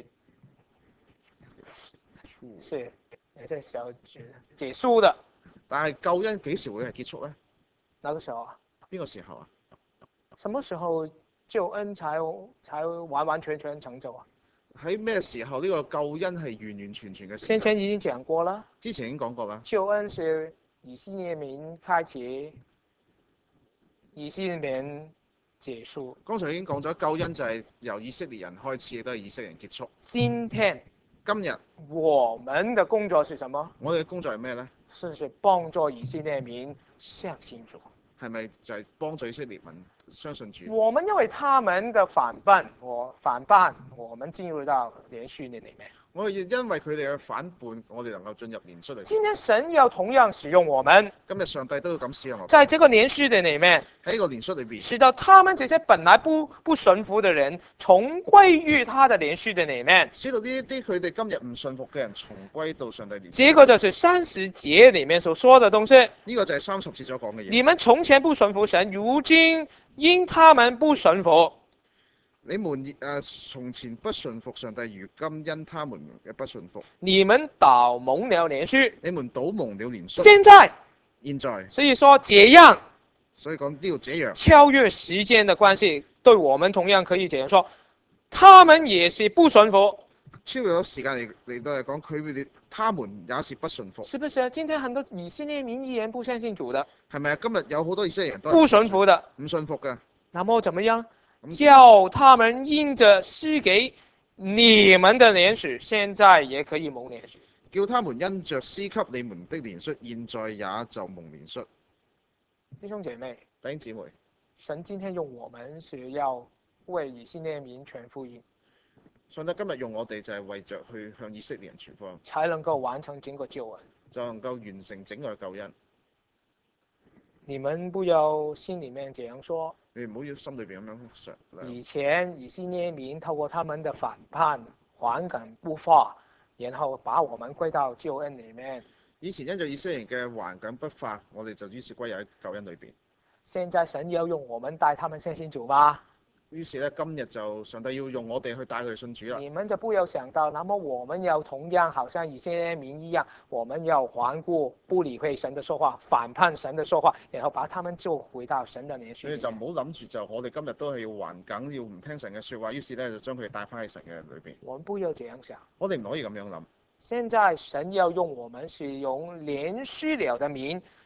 是也是小結束的。 但係救恩幾時會係結束呢？ 哪個時候啊？ 邊個時候啊？ 什麼時候救恩才才完完全全成就啊？ 喺咩時候呢個救恩係完完全全嘅成就？ 先前已經講過啦。 之前已經講過啦。 救恩是以色列民開始，以色列民結束。 剛才已經講咗，救恩就係由以色列人開始，亦都係以色列人結束。 今天今日我們的工作是什麼？ 我哋嘅工作係咩呢？ 是是幫助以色列民相信主。 係咪就係幫助以色列民相信主？ 我們因為他們的反叛，我反叛，我們進入到憐恤的裡面。 我哋因為佢哋嘅反叛，我哋能夠進入憐恤裏。 今天神要同樣使用我們。 今日上帝都要咁使用我們。 在這個憐恤的裡面， 喺呢個憐恤裏邊， 使到他們這些本來不不順服的人，重歸於他的憐恤的裡面。 使到呢一啲佢哋今日唔順服嘅人，重歸到上帝憐恤。 這個就是三十節裡面所說的東西。 呢個就係三十節所講嘅嘢。 你們從前不順服神，如今因他們不順服。 你們誒、呃、從前不順服上帝，如今因他們嘅不順服， 你們倒蒙了憐恤。 你們倒蒙了憐恤。 現在， 現在， 所以說這樣， 所以講呢度這樣， 超越時間的關係，對我們同樣可以這樣說，他們也是不順服。 超越咗時間嚟嚟到嚟講，佢哋他們也是不順服。 是不是？今天很多以色列民依然不相信主的， 係咪啊？今日有好多以色列人都不順服的， 唔順服嘅。 那麼怎麼樣？叫他們因着施給你們的憐恤，現在也可以蒙憐恤。 叫他們因着施給你們的憐恤，現在也就蒙憐恤。 弟兄姐妹， 弟兄姊妹， 神今天用我們是要為以色列民傳福音。 上帝今日用我哋就係為着去向以色列人傳福音， 才能夠完成整個救恩， 就能夠完成整個救恩。 你們不要心裡面這樣說。 你唔好要心裏邊咁樣想。 以前以色列民透過他們的反叛、頑梗不化，然後把我們歸到救恩裡面。 以前因着以色列人嘅頑梗不化，我哋就於是歸入喺救恩裏邊。 現在神要用我們帶他們相信主嗎？ 於是咧，今日就上帝要用我哋去帶佢哋信主啦。 你們就不要想到，那麼我們要同樣，好像以色列民一樣，我們要頑固不理會神的說話，反叛神的說話，然後把他們救回到神的憐恤。 所以就唔好諗住就我哋今日都係要頑梗，要唔聽神嘅説話，於是咧就將佢哋帶翻喺神嘅裏邊。 我們不要這樣想。 我哋唔可以咁樣諗。 現在神要用我們是用憐恤了的民，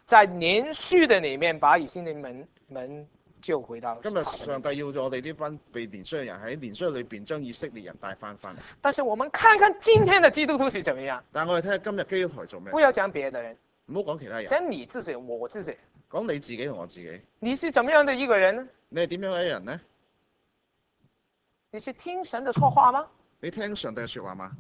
在連續的裡面把以色列民民救回到。 今日上帝要我哋呢班被連續嘅人喺連續裏邊將以色列人帶翻翻嚟。 但是我們看看今天的基督徒是怎麼樣。 但係我哋睇下今日基督徒做咩？ 不要講別的人， 唔好講其他人。 講你自己，我自己。 講你自己同我自己。 你是怎麼樣的一個人呢？ 你係點樣嘅人呢？ 你是聽神的說話嗎？ 你聽上帝嘅説話嗎？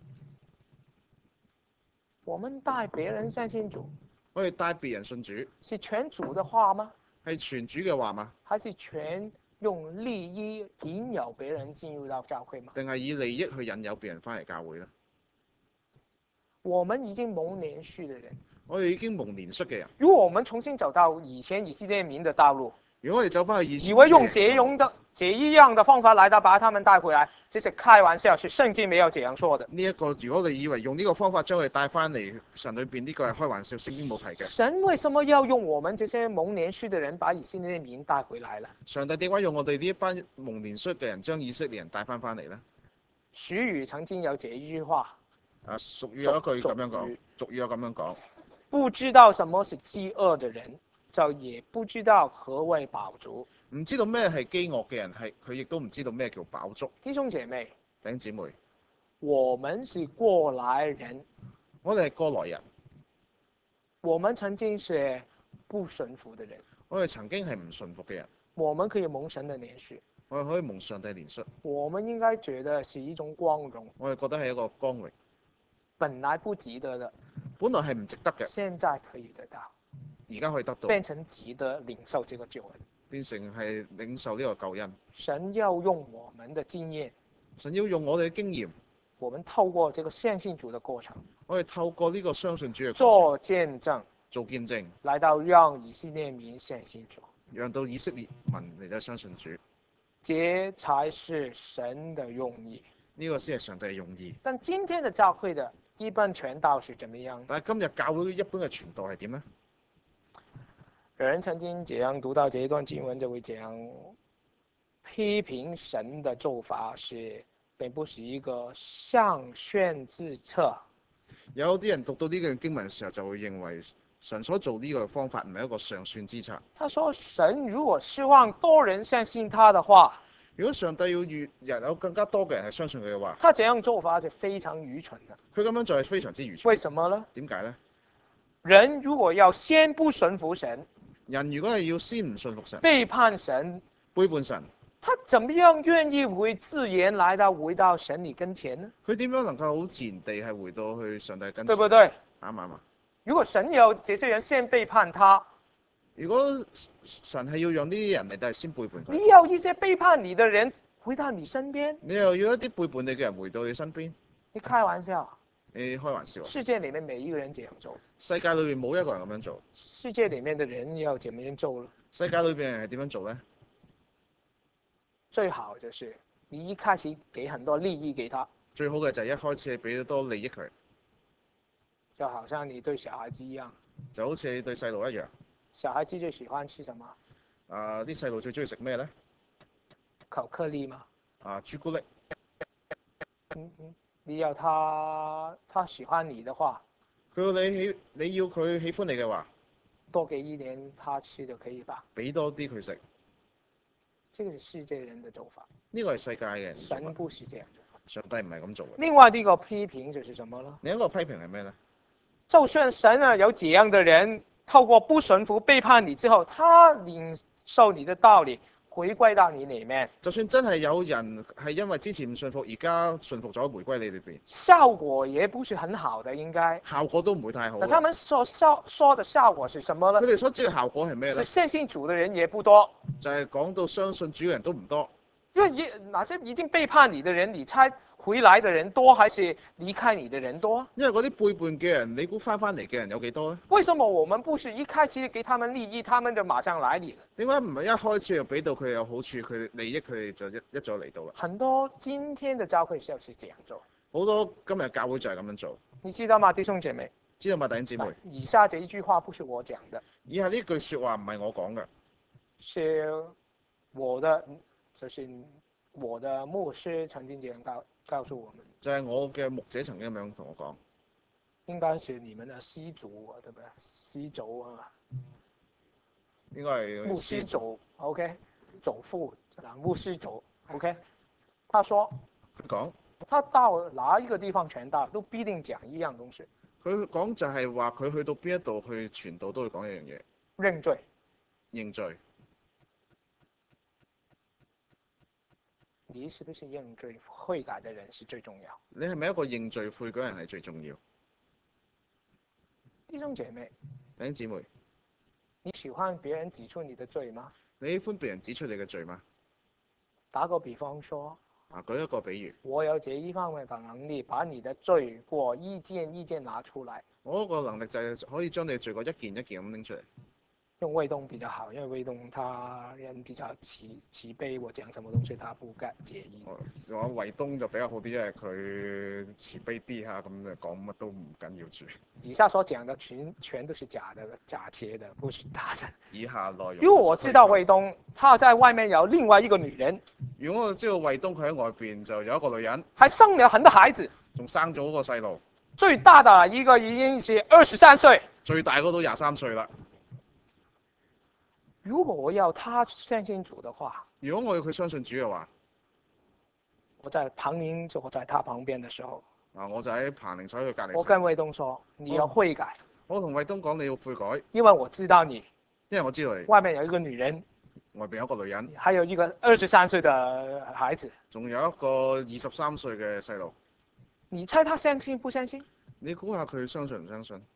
我們帶別人相信主。 我哋帶別人信主。 是全主的話嗎？ 係全主嘅話嗎？ 還是全用利益引誘別人進入到教會嗎？ 定係以利益去引誘別人翻嚟教會呢？ 我們已經蒙連續的人。 我哋已經蒙連續嘅人。 如果我們重新走到以前以色列民的道路， 如果我哋走翻去以前， 以為用這樣的這一樣的方法來到把他們帶回來，這是開玩笑，是聖經沒有這樣說的。 呢、這、一個如果你以為用呢個方法將佢哋帶翻嚟神裏邊，呢、這個係開玩笑，聖經冇提嘅。 神為什麼要用我們這些蒙連續的人把以色列民帶回來呢？ 上帝點解用我哋呢一班蒙連續嘅人將以色列人帶翻翻嚟呢？ 俗語曾經有這一句話。 啊，俗語有一句咁樣講，俗語有咁樣講。 不知道什麼是飢餓的人，就也不知道何謂飽足。 唔知道咩係飢餓嘅人，係佢亦都唔知道咩叫飽足。 弟兄姐妹， 弟兄姊妹， 我們是過來人。 我哋係過來人。 我們曾經是不順服的人。 我哋曾經係唔順服嘅人。 我們可以蒙神的連續。 我哋可以蒙上帝連續。 我們應該覺得是一種光榮。 我哋覺得係一個光榮。 本來不值得的。 本來係唔值得嘅， 現在可以得到， 而家可以得到， 變成值得領受這個救恩， 變成係領受呢個救恩。 神要用我們的經驗， 神要用我哋嘅經驗， 我們透過這個相信主的過程， 我哋透過呢個相信主嘅過程做見證， 做見證， 來到讓以色列民相信主， 讓到以色列民嚟到相信主， 這才是神的用意。 呢個先係上帝嘅用意。 但今天的教會的一般傳道是怎麼樣？ 但係今日教會一般嘅傳道係點呢？ 有人曾經這樣讀到這一段經文，就會講批評神的做法是並不是一個上宣之策。 有啲人讀到呢個經文嘅時候，就會認為神所做呢個方法唔係一個上算之策。 他說：神如果希望多人相信他的話， 如果上帝要越人有更加多嘅人係相信佢嘅話， 他這樣做法是非常愚蠢的。 佢咁樣做係非常之愚蠢。 為什麼呢？ 點解呢？ 人如果要先不順服神， 人如果係要先唔信服神， 背叛神， 背叛神， 他怎麼樣願意會自然來到回到神你跟前呢？ 佢點樣能夠好自然地係回到去上帝跟前？ 對不對？ 啱唔啱啊？ 如果神要這些人先背叛他， 如果神係要讓呢啲人嚟，但係先背叛佢， 你要一些背叛你的人回到你身邊， 你又要一啲背叛你嘅人回到你身邊？ 你開玩笑？ 你開玩笑？ 世界裡面每一個人這樣做， 世界裏邊冇一個人咁樣做。 世界裡面的人要怎麼樣做呢？ 世界裏邊人係點樣做呢？ 最好就是你一開始給很多利益給他， 最好嘅就係一開始係俾多利益佢， 就好像你對小孩子一樣， 就好似你對細路一樣。 小孩子最喜歡吃什麼？ 啊！啲細路最中意食咩呢？ 巧克力嘛。 啊，朱古力。 嗯嗯，你要他，他喜歡你的話， 佢要你喜，你要佢喜歡你嘅話， 多給一點他吃就可以吧？ 俾多啲佢食。 這個是世界人的做法。 呢個係世界嘅人。 神不是這樣做法。 上帝唔係咁做嘅。 另外一個批評就是什麼呢？ 另一個批評係咩呢？ 就算神啊有這樣的人，透過不順服背叛你之後，他領受你的道理，回歸到你裏面。 就算真係有人係因為之前唔順服，而家順服咗，回歸你裏邊， 效果也不是很好的，應該。 效果都唔會太好。 那他們所效說的效果是什麼呢？ 佢哋所知嘅效果係咩呢？ 是相信主的人也不多。 就係講到相信主嘅人都唔多。 因為那些已經背叛你的人，你猜回來的人多還是離開你的人多？ 因為嗰啲背叛嘅人，你估翻翻嚟嘅人有幾多呢？ 為什麼我們不是一開始給他們利益，他們就馬上來你了？ 點解唔係一開始就俾到佢有好處，佢利益佢哋就一一早嚟到啦？ 很多今天的教會就是這樣做。 好多今日教會就係咁樣做。 你知道嗎，弟兄姐妹？ 知道嗎，弟兄姊妹？ 以下這一句話不是我講的。 以下呢句説話唔係我講嘅， 是我的，就是我的牧師曾經這樣告告訴我們。 就係我嘅牧者曾經咁樣同我講。 應該是你們的師祖，對不對？師祖啊。 應該係牧師祖 ，OK， 祖父啊，牧師祖 ，OK。他說， 佢講， 他到哪一個地方傳道，都必定講一樣東西。 佢講就係話佢去到邊一度去傳道都會講一樣嘢， 認罪。 認罪。 你是不是認罪悔改的人是最重要？ 你係咪一個認罪悔改人係最重要？ 弟兄姐妹， 弟兄姊妹， 你喜歡別人指出你的罪嗎？ 你喜歡別人指出你嘅罪嗎？ 打個比方說， 啊，舉一個比喻， 我有這一方面的能力，把你的罪過一件一件拿出來。 我嗰個能力就係可以將你嘅罪過一件一件咁拎出嚟。 用衛東比較好，因為衛東他人比較慈慈悲，我講什麼東西他不介意。 我話衛東就比較好啲，因為佢慈悲啲嚇，咁就講乜都唔緊要住。 以下所講的全全都是假的，假切的，不是打的。 以下內容。 因為我知道衛東他在外面有另外一個女人。 如果我知道衛東佢喺外邊就有一個女人， 還生了很多孩子， 仲生咗個細路。 最大的一個已經是二十三歲。 最大嗰都廿三歲啦。 如果我要他相信主的話， 如果我要佢相信主嘅話， 我在旁寧坐在他旁邊的時候， 啊，我就喺彭寧坐喺佢隔離。 我跟衛東說：你要悔改。 我同衛東講你要悔改， 因為我知道你， 因為我知道你外面有一個女人， 外邊有一個女人， 還有一個二十三歲的孩子， 仲有一個二十三歲嘅細路。 你猜他相信不相信？ 你估下佢相信唔相信？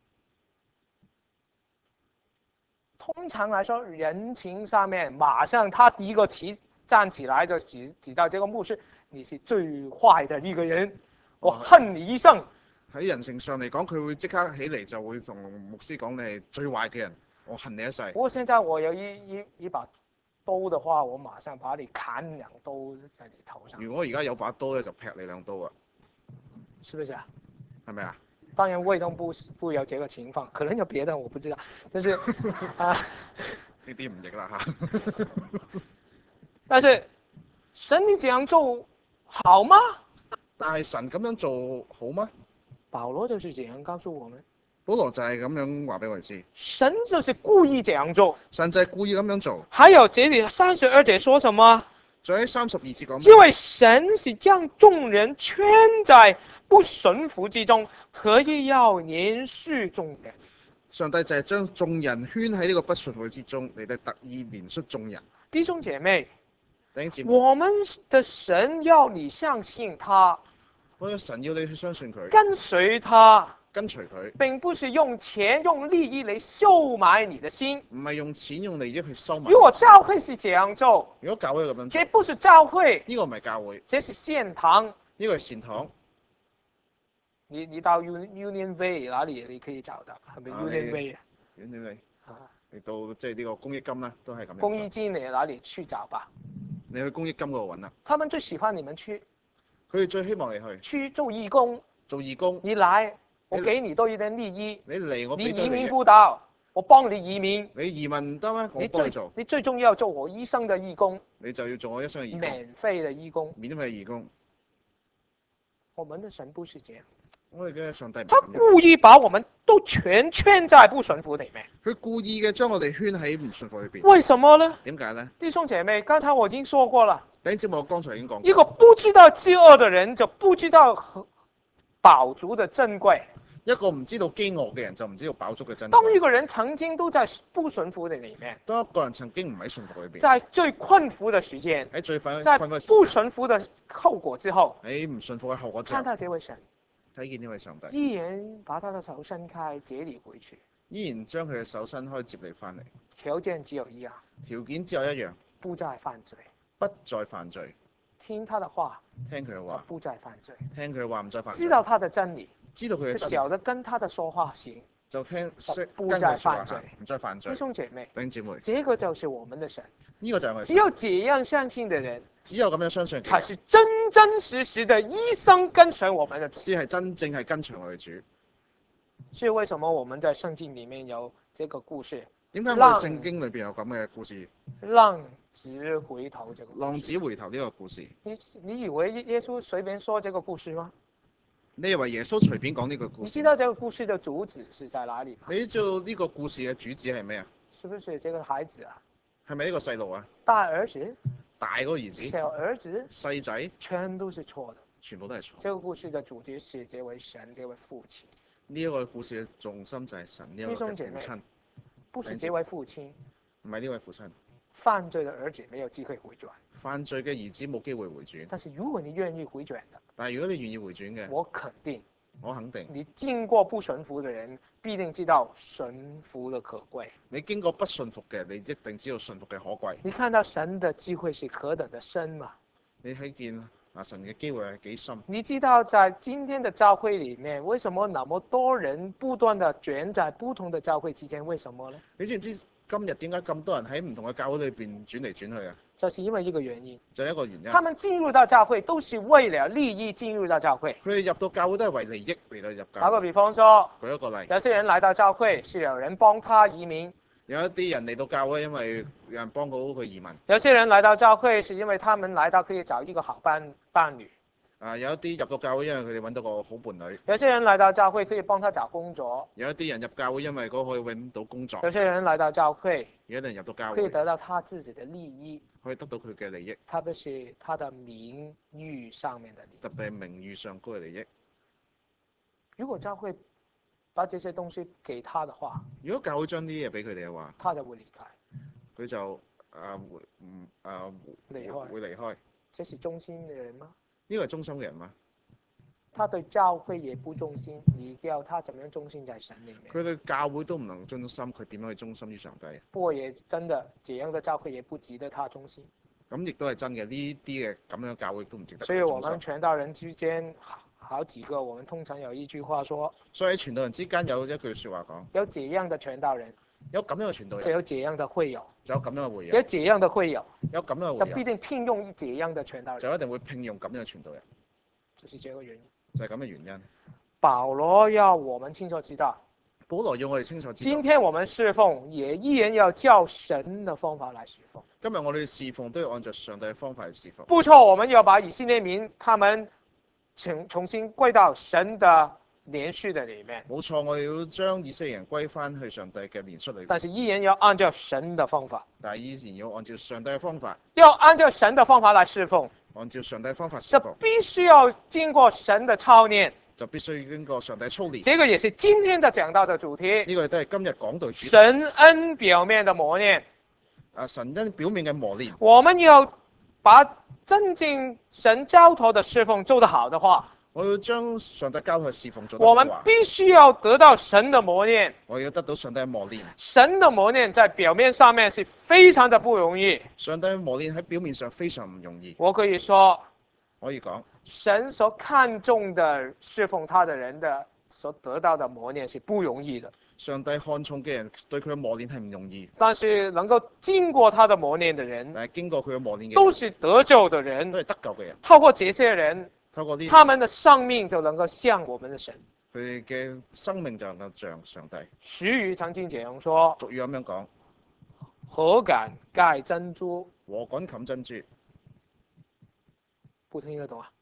通常來說，人情上面，馬上他第一個起站起來就指指到這個牧師，你是最壞的一個人，我恨你一生。 喺人性上嚟講，佢會即刻起嚟就會同牧師講你係最壞嘅人，我恨你一世。 不過現在我有一一一把刀的話，我馬上把你砍兩刀在你頭上。 如果我而家有把刀咧，就劈你兩刀啊！ 是不是啊？ 係咪啊？ 當然衛東不不有這個情況，可能有別的我不知道，但是啊， 呢啲唔譯啦嚇。 但是神你這樣做好嗎？ 但係神咁樣做好嗎？ 保羅就是這樣告訴我們。 保羅就係咁樣話俾我哋知。 神就是故意這樣做。 神就係故意咁樣做。 還有這裡三十二節說什麼？ 仲喺三十二節講。 因為神是將眾人圈在不順服之中，何以要憐恤眾人？ 上帝就係將眾人圈喺呢個不順服之中，嚟到特意憐恤眾人。 弟兄姐妹， 弟兄姐妹， 我們的神要你相信他， 我嘅神要你去相信佢， 跟隨他， 跟隨佢， 並不是用錢用利益嚟收買你的心。 唔係用錢用利益去收買。 如果教會是這樣做， 如果教會咁樣做， 這不是教會， 呢個唔係教會， 這是獻堂。 呢個係善堂。 你你到 Union Way 哪裡你可以找到，係咪 Union Way 啊 ？Union Way 啊， 你到即係呢個公益金啦，都係咁樣。 公益金你哪裡去找吧？ 你去公益金嗰度揾啦。 他們最喜歡你們去。 佢哋最希望你去。 去做義工。 做義工。 你來，我給你多一點利益。 你嚟我俾你多利益。 移民輔導，我幫你移民。 你移民唔得咩？我幫你做。 你最重要做我一生的義工。 你就要做我一生嘅義工。 免費的義工。 免費嘅義工。 我們的神不是這樣。 我哋嘅上帝唔係咁樣。 他故意把我們都全圈在不順服裡面。 佢故意嘅將我哋圈喺唔順服裏邊。 為什麼呢？ 點解呢？ 弟兄姐妹，剛才我已經說過了。 弟兄姊妹，我剛才已經講過。 一個不知道飢餓的人就不知道飽足的珍貴。 一個唔知道飢餓嘅人就唔知道飽足嘅珍貴。 當一個人曾經都在不順服的裡面。 當一個人曾經唔喺順服裏邊。 在最困苦的時間。 喺最困在困苦嘅時不順服的後果之後。 喺唔順服嘅後果之後。 看到這位神。 睇見呢位上帝。 依然把他的手伸開，接你回去。 依然將佢嘅手伸開，接你翻嚟。 條件只有一樣。 條件只有一樣。 不再犯罪。 不再犯罪。 聽他的話。 聽佢嘅話。 不再犯罪。 聽佢嘅話，唔再犯罪。 知道他的真理。 知道佢嘅真理。 曉得跟他的說話行。 就聽識不再犯罪。 唔再犯罪。 弟兄姐妹。 弟兄姐妹。 這個就是我們的神。 呢個就係我哋。 只有這樣相信的人。 只有咁樣相信。 才是真真實實的一生跟隨我們的主。 先係真正係跟隨我哋主。 是為什麼我們在聖經裡面有這個故事？ 點解我哋聖經裏邊有咁嘅故事？ 浪子回頭這個。 浪子回頭呢個故事。 你你以為耶穌隨便說這個故事嗎？ 你以為耶穌隨便講呢個故事？ 你知道這個故事的主旨是在哪裡嗎？ 你知道呢個故事嘅主旨係咩啊？ 是不是這個孩子啊？ 係咪呢個細路啊？ 大兒子、 大嗰個兒子、 小兒子、 細仔， 全都是錯的。 全部都係錯。 這個故事的主題是這位神，這位父親。 呢一個故事嘅重心就係神呢一個嘅父親， 不是這位父親， 唔係呢位父親。 犯罪的兒子沒有機會回轉。 犯罪嘅兒子冇機會回轉。 但是如果你願意回轉的， 但係如果你願意回轉嘅， 我肯定， 我肯定， 你經過不順服的人必定知道順服的可貴。 你經過不順服嘅，你一定知道順服嘅可貴。 你看到神的機會是何等的深嘛？ 你睇見啊神嘅機會係幾深？ 你知道在今天的教會裡面，為什麼那麼多人不斷地捲在不同的教會之間？為什麼呢？ 你知唔知今日點解咁多人喺唔同嘅教會裏邊轉嚟轉去啊？ 就是因為一個原因， 就係一個原因。 他們進入到教會都是為了利益進入到教會。 佢哋入到教會都係為利益嚟到入教會。 打個比方說， 舉一個例， 有些人來到教會是有人幫他移民。 有一啲人嚟到教會，因為有人幫到佢移民。 有些人來到教會是因為他們來到可以找一個好伴伴侶。 啊，有一啲入到教會，因為佢哋揾到個好伴侶。 有些人來到教會可以幫他找工作。 有一啲人入教會，因為嗰個可以揾到工作。 有些人來到教會， 有啲人入到教會可以得到他自己的利益， 可以得到佢嘅利益， 特別是他的名譽上面的利益。 特別係名譽上高嘅利益。 如果教會把這些東西給他的話， 如果教會將呢啲嘢俾佢哋嘅話， 他就會離開。 佢就啊會唔啊離開會離開。 這是忠心嘅人嗎？ 呢個係忠心嘅人嗎？ 他對教會也不忠心，你叫他怎麼樣忠心在神裡面？ 佢對教會都唔能忠心，佢點樣去忠心於上帝？ 不過也真的，這樣的教會也不值得他忠心。 咁亦都係真嘅，呢啲嘅咁樣教會都唔值得。 所以我們傳道人之間好幾個，我們通常有一句話說。 所以喺傳道人之間有一句説話講。 有這樣的傳道人。 有咁樣嘅傳道人。 就有這樣的會友。 就有咁樣嘅會友。 有這樣的會友。 有咁樣嘅會友。 就必定聘用這樣的傳道人。 就一定會聘用咁樣嘅傳道人。 就是這個原因。 就係咁嘅原因。 保羅要我們清楚知道。 保羅要我哋清楚知道。 今天我們侍奉也依然要照神的方法來侍奉。 今日我哋侍奉都要按照上帝嘅方法去侍奉。 不錯，我們要把以色列民他們重重新歸到神的連續的裡面。 冇錯，我哋要將以色列人歸翻去上帝嘅連續裏面。 但是依然要按照神的方法。 但係依然要按照上帝嘅方法。 要按照神的方法來侍奉。 按照上帝方法侍奉。 這必須要經過神的操練。 就必須經過上帝操練。 這個也是今天的講道的主題。 呢個都係今日講道主題。 神恩表面的磨練。 啊，神恩表面嘅磨練。 我們要把真正神交託的侍奉做得好的話， 我要將上帝交託侍奉做得好。 我們必須要得到神的磨練。 我要得到上帝嘅磨練。 神的磨練在表面上面是非常的不容易。 上帝嘅磨練喺表面上非常唔容易。 我可以說。 可以講。 神所看重的侍奉他的人的所得到的磨練是不容易的。 上帝看重嘅人對佢嘅磨練係唔容易。 但是能夠經過他的磨練的人， 但係經過佢嘅磨練嘅人， 都是得救的人， 都係得救嘅人。 透過這些人， 透過呢， 他們的生命就能夠像我們的神。 佢哋嘅生命就能夠像上帝。 俗語曾經這樣說。 俗語咁樣講。 禾稈蓋珍珠。 禾稈冚珍珠。 不聽得懂啊？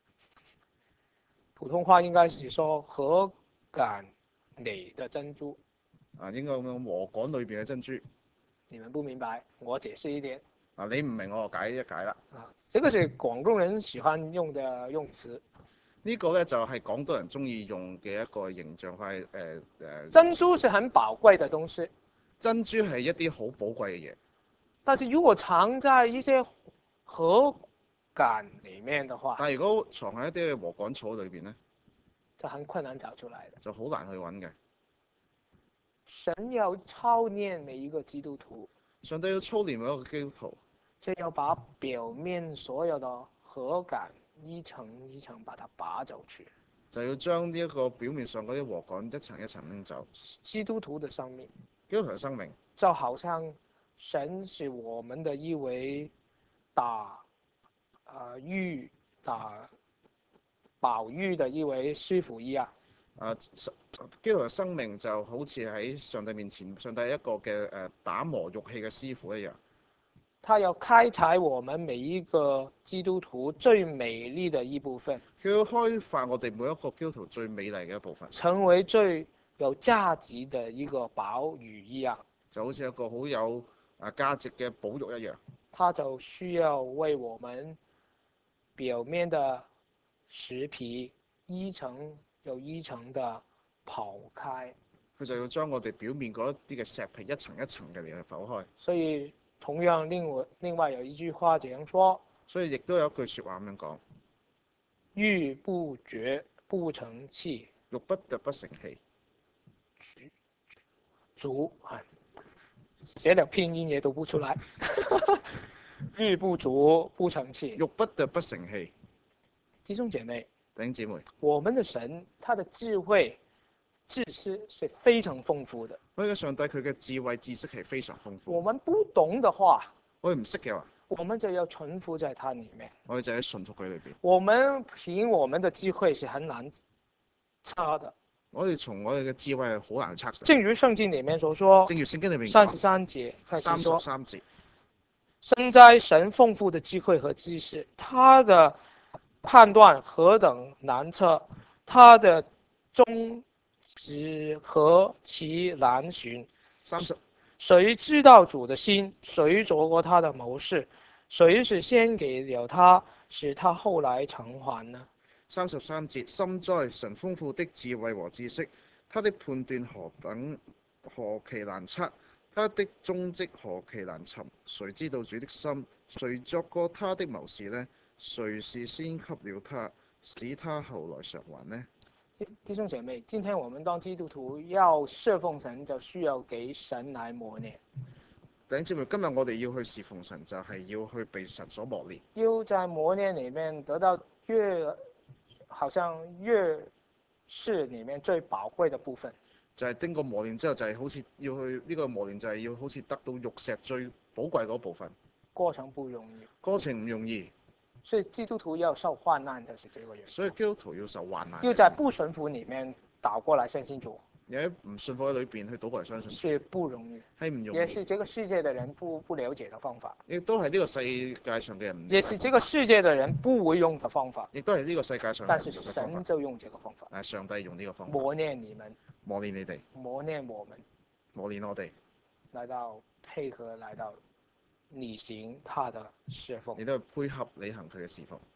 普通話應該是說禾稈裏的珍珠。 啊，應該咁樣，禾稈裏邊嘅珍珠。 你們不明白，我解釋一點。 啊，你唔明我解一解啦。 啊，這個是廣東人喜歡用的用詞。 呢個咧就係廣東人中意用嘅一個形象化誒誒。 珍珠是很寶貴的東西。 珍珠係一啲好寶貴嘅嘢。 但是如果藏在一些禾稈裡面的話， 但係如果藏喺一啲禾稈草裏邊咧， 就很困難找出來的， 就好難去揾嘅。 神要操練每一個基督徒， 上帝要操練每一個基督徒， 就要把表面所有的禾稈一層一層把它拔走去， 就要將呢一個表面上嗰啲禾稈一層一層拎走。 基督徒的生命， 基督徒嘅生命， 就好像神是我們的一位打啊魚打寶玉的一位師傅一樣。 啊，基督徒嘅生命就好似喺上帝面前，上帝一個嘅誒打磨玉器嘅師傅一樣。 他要開採我們每一個基督徒最美麗的一部分， 佢要開發我哋每一個基督徒最美麗嘅一部分， 成為最有價值的一個寶玉一樣， 就好似一個好有啊價值嘅寶玉一樣。 他就需要為我們表面的石皮一層又一層的剖開， 佢就要將我哋表面嗰一啲嘅石皮一層一層嘅嚟去剖開。 所以同樣另外另外有一句話這樣說， 所以亦都有一句説話咁樣講： 玉不琢不成器， 玉不琢不成器。 竹啊，寫了拼音也讀不出來。玉不琢不成器， 玉不琢不成器。 弟兄姐妹， 弟兄姊妹， 我們的神他的智慧知識是非常豐富的。 我哋嘅上帝佢嘅智慧知識係非常豐富。 我們不懂的話， 我哋唔識嘅話， 我們就要順服在他裡面。 我哋就喺順服佢裏邊。 我們憑我們的智慧是很難測的。 我哋從我哋嘅智慧係好難測。 正如聖經裡面所說， 正如聖經裏面三十三節開始三說， 十三節， 身在神豐富的智慧和知識，他的判斷何等難測，他的宗旨何其難尋。 三十， 誰知道主的心？誰琢過他的謀士？誰是先給了他，使他後來償還呢？ 三十三節，深哉神豐富的智慧和知識，他的判斷何等何其難測，他的蹤跡何其難尋。誰知道主的心？誰作過他的謀士呢？誰是先給了他，使他後來償還呢？ 弟兄姐妹，今天我們當基督徒要侍奉神，就需要給神來磨練。 弟兄姊妹，今日我哋要去侍奉神，就係、是、要去被神所磨練。 要在磨練裡面得到越，好像越是裡面最寶貴的部分。 就係經過磨練之後，就係好似要去呢、這個磨練，就係要好似得到玉石最寶貴嗰部分。 過程不容易。 過程唔容易。 所以基督徒要受患難，就是這個原因。 所以基督徒要受患難。 要在不順服裡面倒過來相信主。 你喺唔信服喺裏邊去倒過嚟相信。 是不容易。 係唔容易。 也是這個世界的人不不了解的方法。 亦都係呢個世界上嘅人。 也是這個世界的人不會用的方法。 亦都係呢個世界上嘅人。 但是神就用這個方法。 但係上帝用呢個方法。 磨練你們。 磨練你哋。 磨練我們。 磨練我哋。 來到配合，來到履行他的侍奉。 你都係配合履行佢嘅侍奉。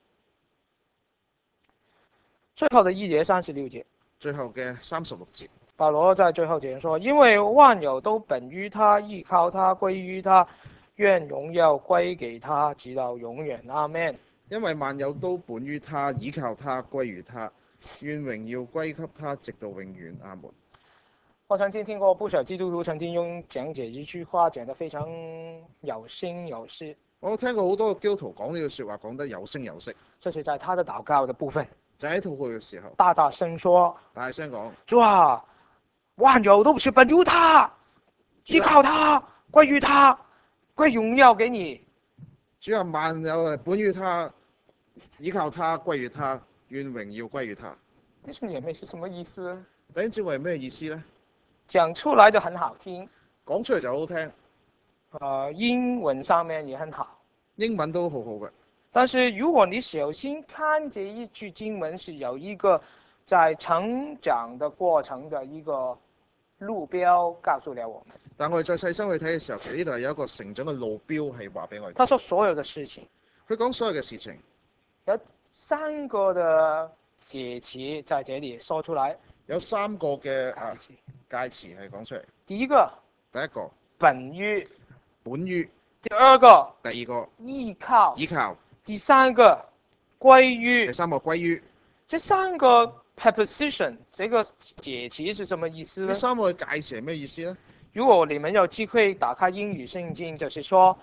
最後的一節三十六節。 最後嘅三十六節。 保羅在最後節說：因為萬有都本於他，依靠他，歸於他，願榮耀歸給他，直到永遠。阿們。 因為萬有都本於他，依靠他，歸於他，願榮耀歸給他，直到永遠。阿們。 我曾經聽過不少基督徒曾經用講解一句話講得非常有聲有色。 我聽過好多基督徒講呢句説話，講得有聲有色。 這是在他的禱告的部分。 就喺禱告嘅時候。 大大聲說。 大聲講。 主啊，萬有都是本於他，依靠他，歸於他，歸榮耀給你。 主啊，萬有係本於他，依靠他，歸於他，願榮耀歸於他。 弟兄姐妹是什麼意思？ 弟兄姊妹係咩意思呢？ 講出來就很好聽， 講出嚟就好聽。 呃，英文上面也很好， 英文都好好嘅。 但是如果你小心看這一句經文，是有一個在成長的過程的一個路標告訴了我們。 但我哋再細心去睇嘅時候，其實呢度係有一個成長嘅路標係話俾我哋。 他說所有的事情， 佢講所有嘅事情， 有三個的解詞在這裡說出來。 有三個嘅啊介詞係講出嚟。 第一個， 第一個本於， 本於。 第二個， 第二個依靠， 依靠。 第三個歸於。 第三個歸於。 這三個 preposition 這個解詞是什麼意思呢？ 呢三個介詞係咩意思呢？ 如果你們有機會打開英語聖經，就是說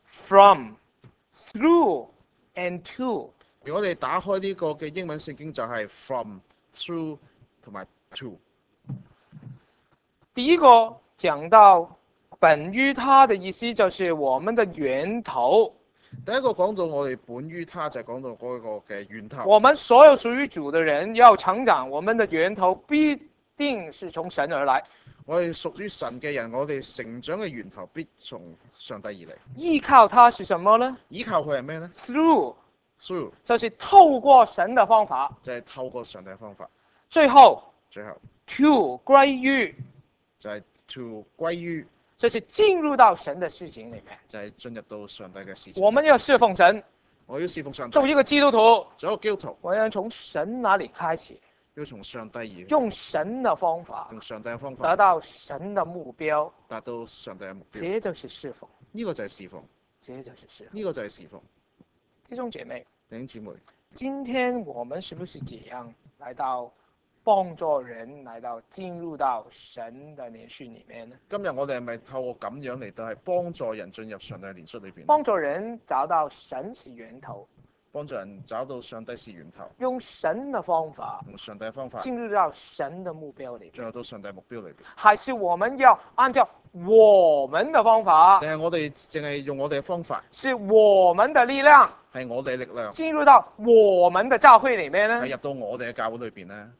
from、through and to。 如果你打開呢個嘅英文聖經，就係 from、through 同埋 to。 第一個講到本於他的意思，就是我們的源頭。 第一個講到我哋本於他，就係講到嗰個嘅源頭。 我們所有屬於主的人要成長，我們的源頭必定是從神而來。 我哋屬於神嘅人，我哋成長嘅源頭必從上帝而嚟。 依靠他是什麼呢依靠佢係咩呢？ ？Through Through 就是透過神的方法， 就係透過上帝嘅方法。 最後最後 to 歸於就係 to 歸於， 就是進入到神的事情裡面。 就係進入到上帝嘅事情。 我們要侍奉神， 我要侍奉上帝。 作為一個基督徒， 做一個基督徒， 我要從神那裡開始， 要從上帝而用神的方法， 用上帝嘅方法達到神的目標， 達到上帝嘅目標。 這就是侍奉， 呢個就係侍奉， 這就是侍奉。 呢個就係侍奉。 弟兄姐妹， 弟兄姊妹， 今天我們是不是這樣來到幫助人，來到進入到神的連續裡面呢？ 今日我哋係咪透過咁樣嚟到係幫助人進入上帝嘅連續裏邊？ 幫助人找到神是源頭， 幫助人找到上帝是源頭， 用神的方法用上帝嘅方法進入到神的目標裡面， 進入到上帝目標裏邊。 還是我們要按照我們的方法， 定係我哋淨係用我哋嘅方法， 是我們的力量係我哋嘅力量進入到我們的教會裡面呢？ 係入到我哋嘅教會裏邊呢？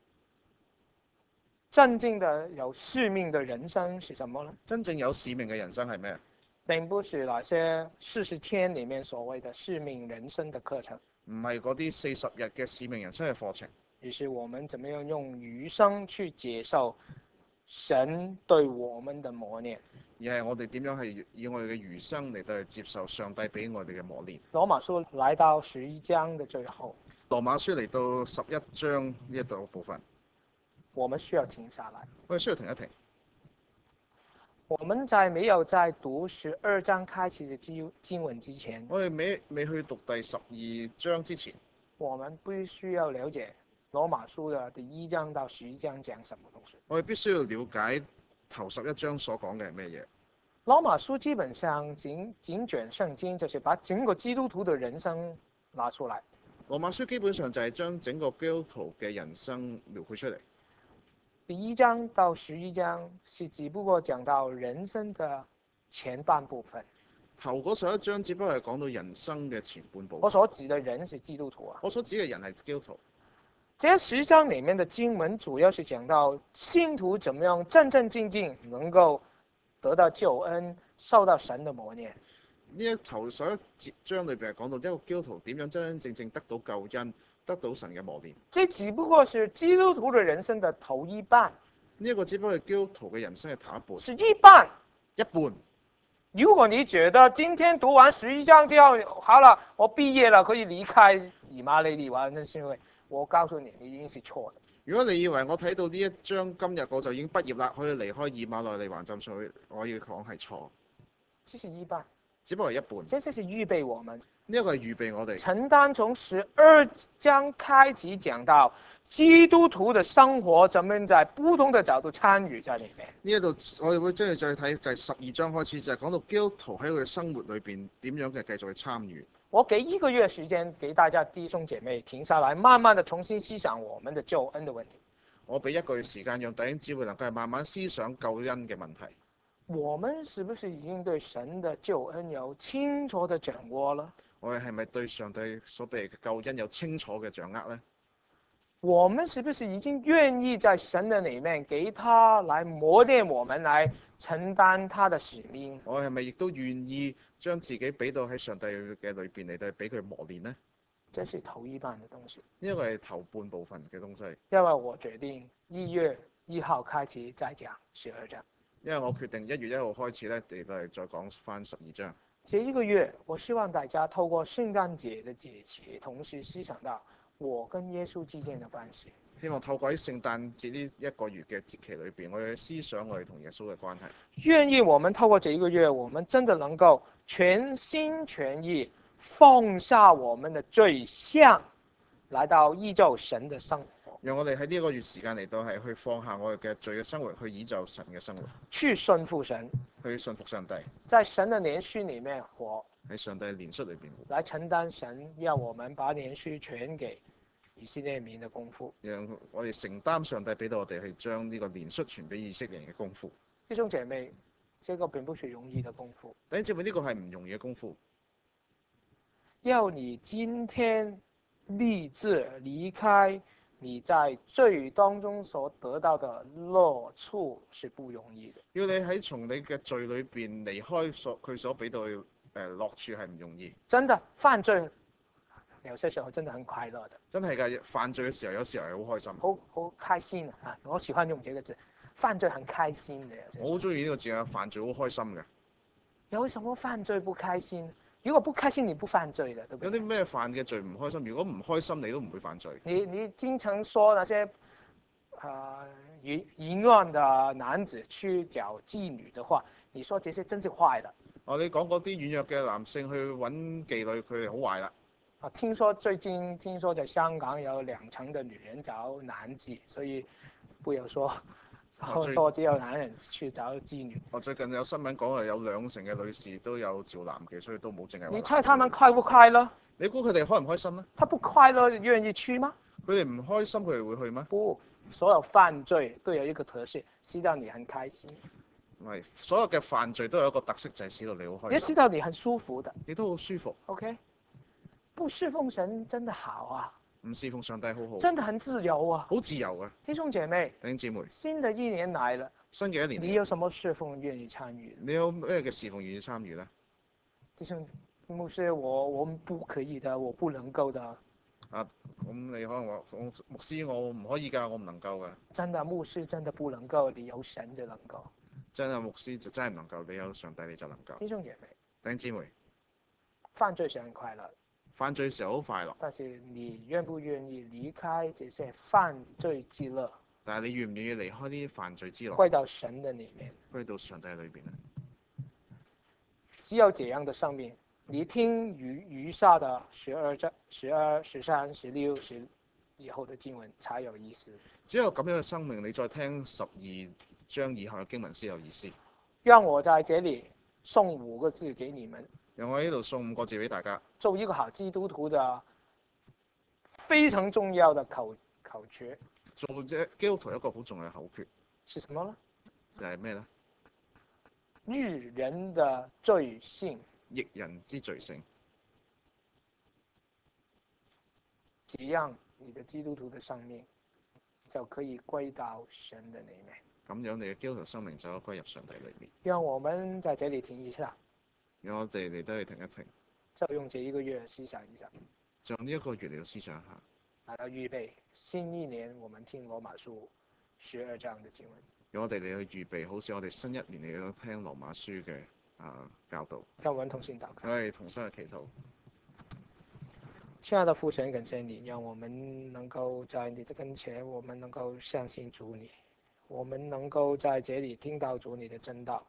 真正的有使命的人生是什麼呢？ 真正有使命嘅人生係咩？ 並不是那些四十天裡面所謂的使命人生的課程， 唔係嗰啲四十日嘅使命人生嘅課程， 而是我們怎麼樣用餘生去接受神對我們的磨練。 而係我哋點樣係以我哋嘅餘生嚟到去接受上帝俾我哋嘅磨練。 羅馬書來到十一章的最後， 羅馬書嚟到十一章呢一度部分， 我們需要停下來。 我哋需要停一停。 我們在沒有在讀十二章開始的經經文之前， 我哋未未去讀第十二章之前， 我們必須要了解羅馬書的第一章到十一章講什麼東西。 我哋必須要了解頭十一章所講嘅係咩嘢。 羅馬書基本上整整卷聖經就是把整個基督徒的人生拿出來。 羅馬書基本上就係將整個基督徒嘅人生描繪出嚟。 第一章到十一章是只不過講到人生的前半部分。 頭嗰十一章只不過係講到人生嘅前半部分。 我所指的人是基督徒啊。 我所指嘅人係基督徒。 這十章裡面的經文主要是講到信徒怎麼樣正正經經能夠得到救恩，受到神的磨練。 呢一頭十一節章裏邊係講到一個基督徒點樣真真正正得到救恩，得到神嘅磨練。 這只不過是基督徒的人生的頭一半。 呢一個只不過係基督徒嘅人生嘅頭一半。 是一半。 一半。 如果你覺得今天讀完十一章之後，好了，我畢業了，可以離開以馬內利完成訓會，我告訴你，你已經是錯的。 如果你以為我睇到呢一章今日我就已經畢業啦，可以離開以馬內利環浸信會，我要講係錯。 這是一半。 只不過係一半。 這是預備我們。 呢一個係預備我哋。 承擔從十二章開始講到基督徒的生活，怎麼在不同的角度參與在裡面。 呢一度我哋會將嚟再睇，就係十二章開始就係講到基督徒喺佢嘅生活裏邊點樣嘅繼續去參與。 我給一個月時間，給大家弟兄姐妹停下來，慢慢的重新思想我們的救恩的問題。 我俾一個月時間，讓弟兄姊妹能夠慢慢思想救恩嘅問題。 我們是不是已經對神的救恩有清楚的掌握了？ 我哋係咪對上帝所俾嘅救恩有清楚嘅掌握呢？ 我們是不是已經願意在神的裡面，給他來磨練我們，來承擔他的使命？ 我係咪亦都願意將自己俾到喺上帝嘅裏邊嚟到俾佢磨練呢？ 這是頭一半嘅東西。 呢一個係頭半部分嘅東西。 因為我決定一月一號開始再講十二章。 因為我決定一月一號開始咧，嚟到嚟再講翻十二章。 這一個月，我希望大家透過聖誕節的節期，同時思想到我跟耶穌之間的關係。 希望透過喺聖誕節呢一個月嘅節期裏邊，我哋思想我哋同耶穌嘅關係。 願意我們透過這一個月，我們真的能夠全心全意放下我們的罪相，來到依照神的生活。 讓我哋喺呢一個月時間嚟到係去放下我哋嘅罪嘅生活，去依就神嘅生活， 去順服神， 去信服上帝， 在神的連續裡面活， 喺上帝嘅連續裏邊活， 來承擔神要我們把連續傳給以色列民的功夫。 讓我哋承擔上帝俾到我哋去將呢個連續傳俾以色列人嘅功夫。 弟兄姐妹，這個並不是容易的功夫。 弟兄姐妹，呢個係唔容易嘅功夫。 要你今天立志離開你在罪當中所得到的樂處是不容易的。 要你喺從你嘅罪裏邊離開所佢所俾到嘅誒樂處係唔容易。 真的犯罪有些時候真的很快樂的。 真係㗎，犯罪嘅時候有時候係好開心。 好好開心啊！我喜歡用這個字，犯罪很開心嘅。 我好中意呢個字啊，犯罪好開心嘅。 有什麼犯罪不開心？如果不開心，你不犯罪的，對不對？ 有啲咩犯嘅罪唔開心？如果唔開心，你都唔會犯罪。 你你經常說那些啊淫淫亂的男子去找妓女的話，你說這些真是壞的。 哦，你講嗰啲軟弱嘅男性去揾妓女，佢哋好壞啦。 啊，聽說最近聽說在香港有兩成的女人找男妓，所以不要說。我說只有男人去找妓女。 我最近有新聞講啊，有兩成嘅女士都有找男嘅，所以都冇淨係。 你猜他們快不快樂？ 你估佢哋開唔開心呢？ 他不快樂，願意去嗎？ 佢哋唔開心，佢哋會去嗎？ 不，所有犯罪都有一個特色，使到你很開心。 唔係，所有嘅犯罪都有一個特色，就係使到你好開心。 也使到你很舒服的。 你都好舒服。 OK， 不侍奉神真的好啊。 唔侍奉上帝好好。 真的很自由啊。 好自由啊。 弟兄姐妹。 弟兄姊妹。 新的一年來了。 新嘅一年。 你有什麼侍奉願意參與？ 你有咩嘅侍奉願意參與呢？ 弟兄牧師，我我們不可以的，我不能夠的。 啊，咁你可能話牧師我唔可以㗎，我唔能夠㗎。 真的牧師真的不能夠，你有神就能夠。 真係牧師就真係唔能夠，你有上帝你就能夠。 弟兄姐妹。 弟兄姊妹。 犯罪是很快樂。 犯罪時候好快樂。 但是你願不願意離開這些犯罪之樂？ 但係你願唔願意離開呢啲犯罪之樂？歸到神的裡面。 歸到上帝裏邊咧？ 只有這樣的生命，你聽餘餘下的十二章、十二、十三、十六、十以後的經文才有意思。 只有咁樣嘅生命，你再聽十二章以後嘅經文先有意思。 讓我在這裡送五個字給你們。 讓我喺呢度送五個字俾大家。 做一個好基督徒的非常重要的口口訣。 做隻基督徒一個好重要嘅口訣。 是什麼呢？ 就係咩呢？ 逆人的罪性。 逆人之罪性。 這樣你的基督徒的生命就可以歸到神的裡面。 咁樣你嘅基督徒生命就可以歸入上帝裏面。 讓我們在這裡停一下。 讓我哋嚟都去停一停。 就用這一個月思想一下。 就用呢一個月嚟思想一下。 來到預備新一年，我們聽羅馬書十二章的經文。 讓我哋嚟去預備，好似我哋新一年嚟到聽羅馬書嘅啊教導。 讓我們同心禱告。 我哋同心去祈禱。 親愛的父神，感謝你，讓我們能夠在你的跟前，我們能夠相信主你，我們能夠在這裡聽到主你的真道。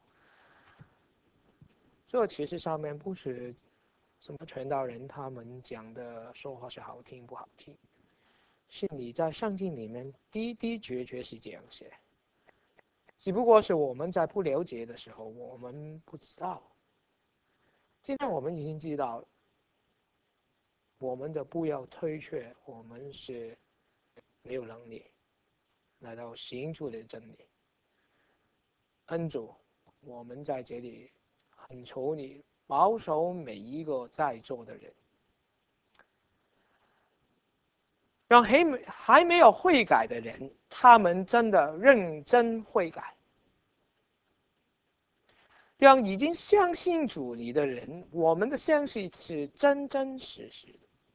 這其實上面不是什麼傳道人他們講的說話是好聽不好聽，是你在聖經裡面的的確確是這樣寫，只不過是我們在不了解的時候我們不知道。現在我們已經知道了，我們就不要推卻我們是沒有能力來到行主的真理。恩主，我們在這裡很求你保守每一個在座的人，讓還沒還沒有悔改的人，他們真的認真悔改；讓已經相信主你的人，我們的相信是真真實實的。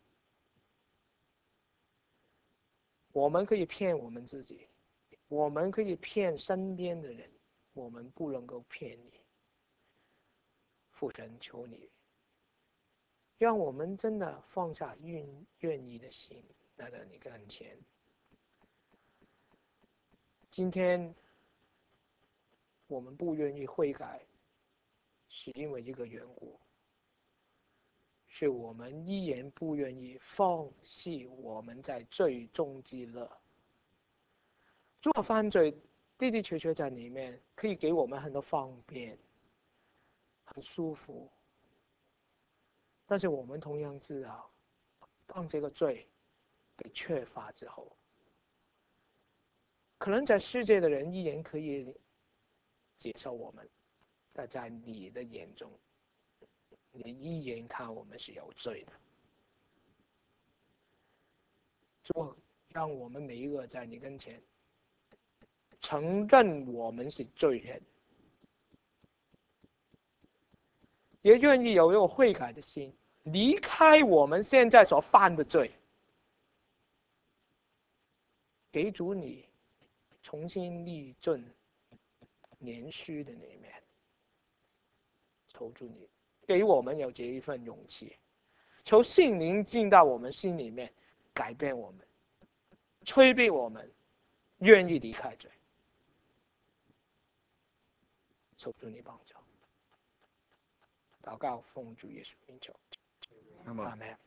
我們可以騙我們自己，我們可以騙身邊的人，我們不能夠騙你。父神，求你讓我們真的放下願願意的心來到你跟前。今天我們不願意悔改，是因為一個緣故，是我們依然不願意放棄我們在罪中之樂。如果犯罪的的確確在裡面可以給我們很多方便，很舒服，但是我們同樣知道，當這個罪被缺乏之後，可能在世界的人依然可以接受我們，但在你的眼中，你依然看我們是有罪的。主， 让我们每一个在你跟前承认我们是罪人，也愿意有一个悔改的心，离开我们现在所犯的罪，给主你重新立正连续的那一面。求主你给我们有这一份勇气，求圣灵进到我们心里面，改变我们，催逼我们愿意离开罪。求主你帮助，祷告奉主耶稣名求，阿门。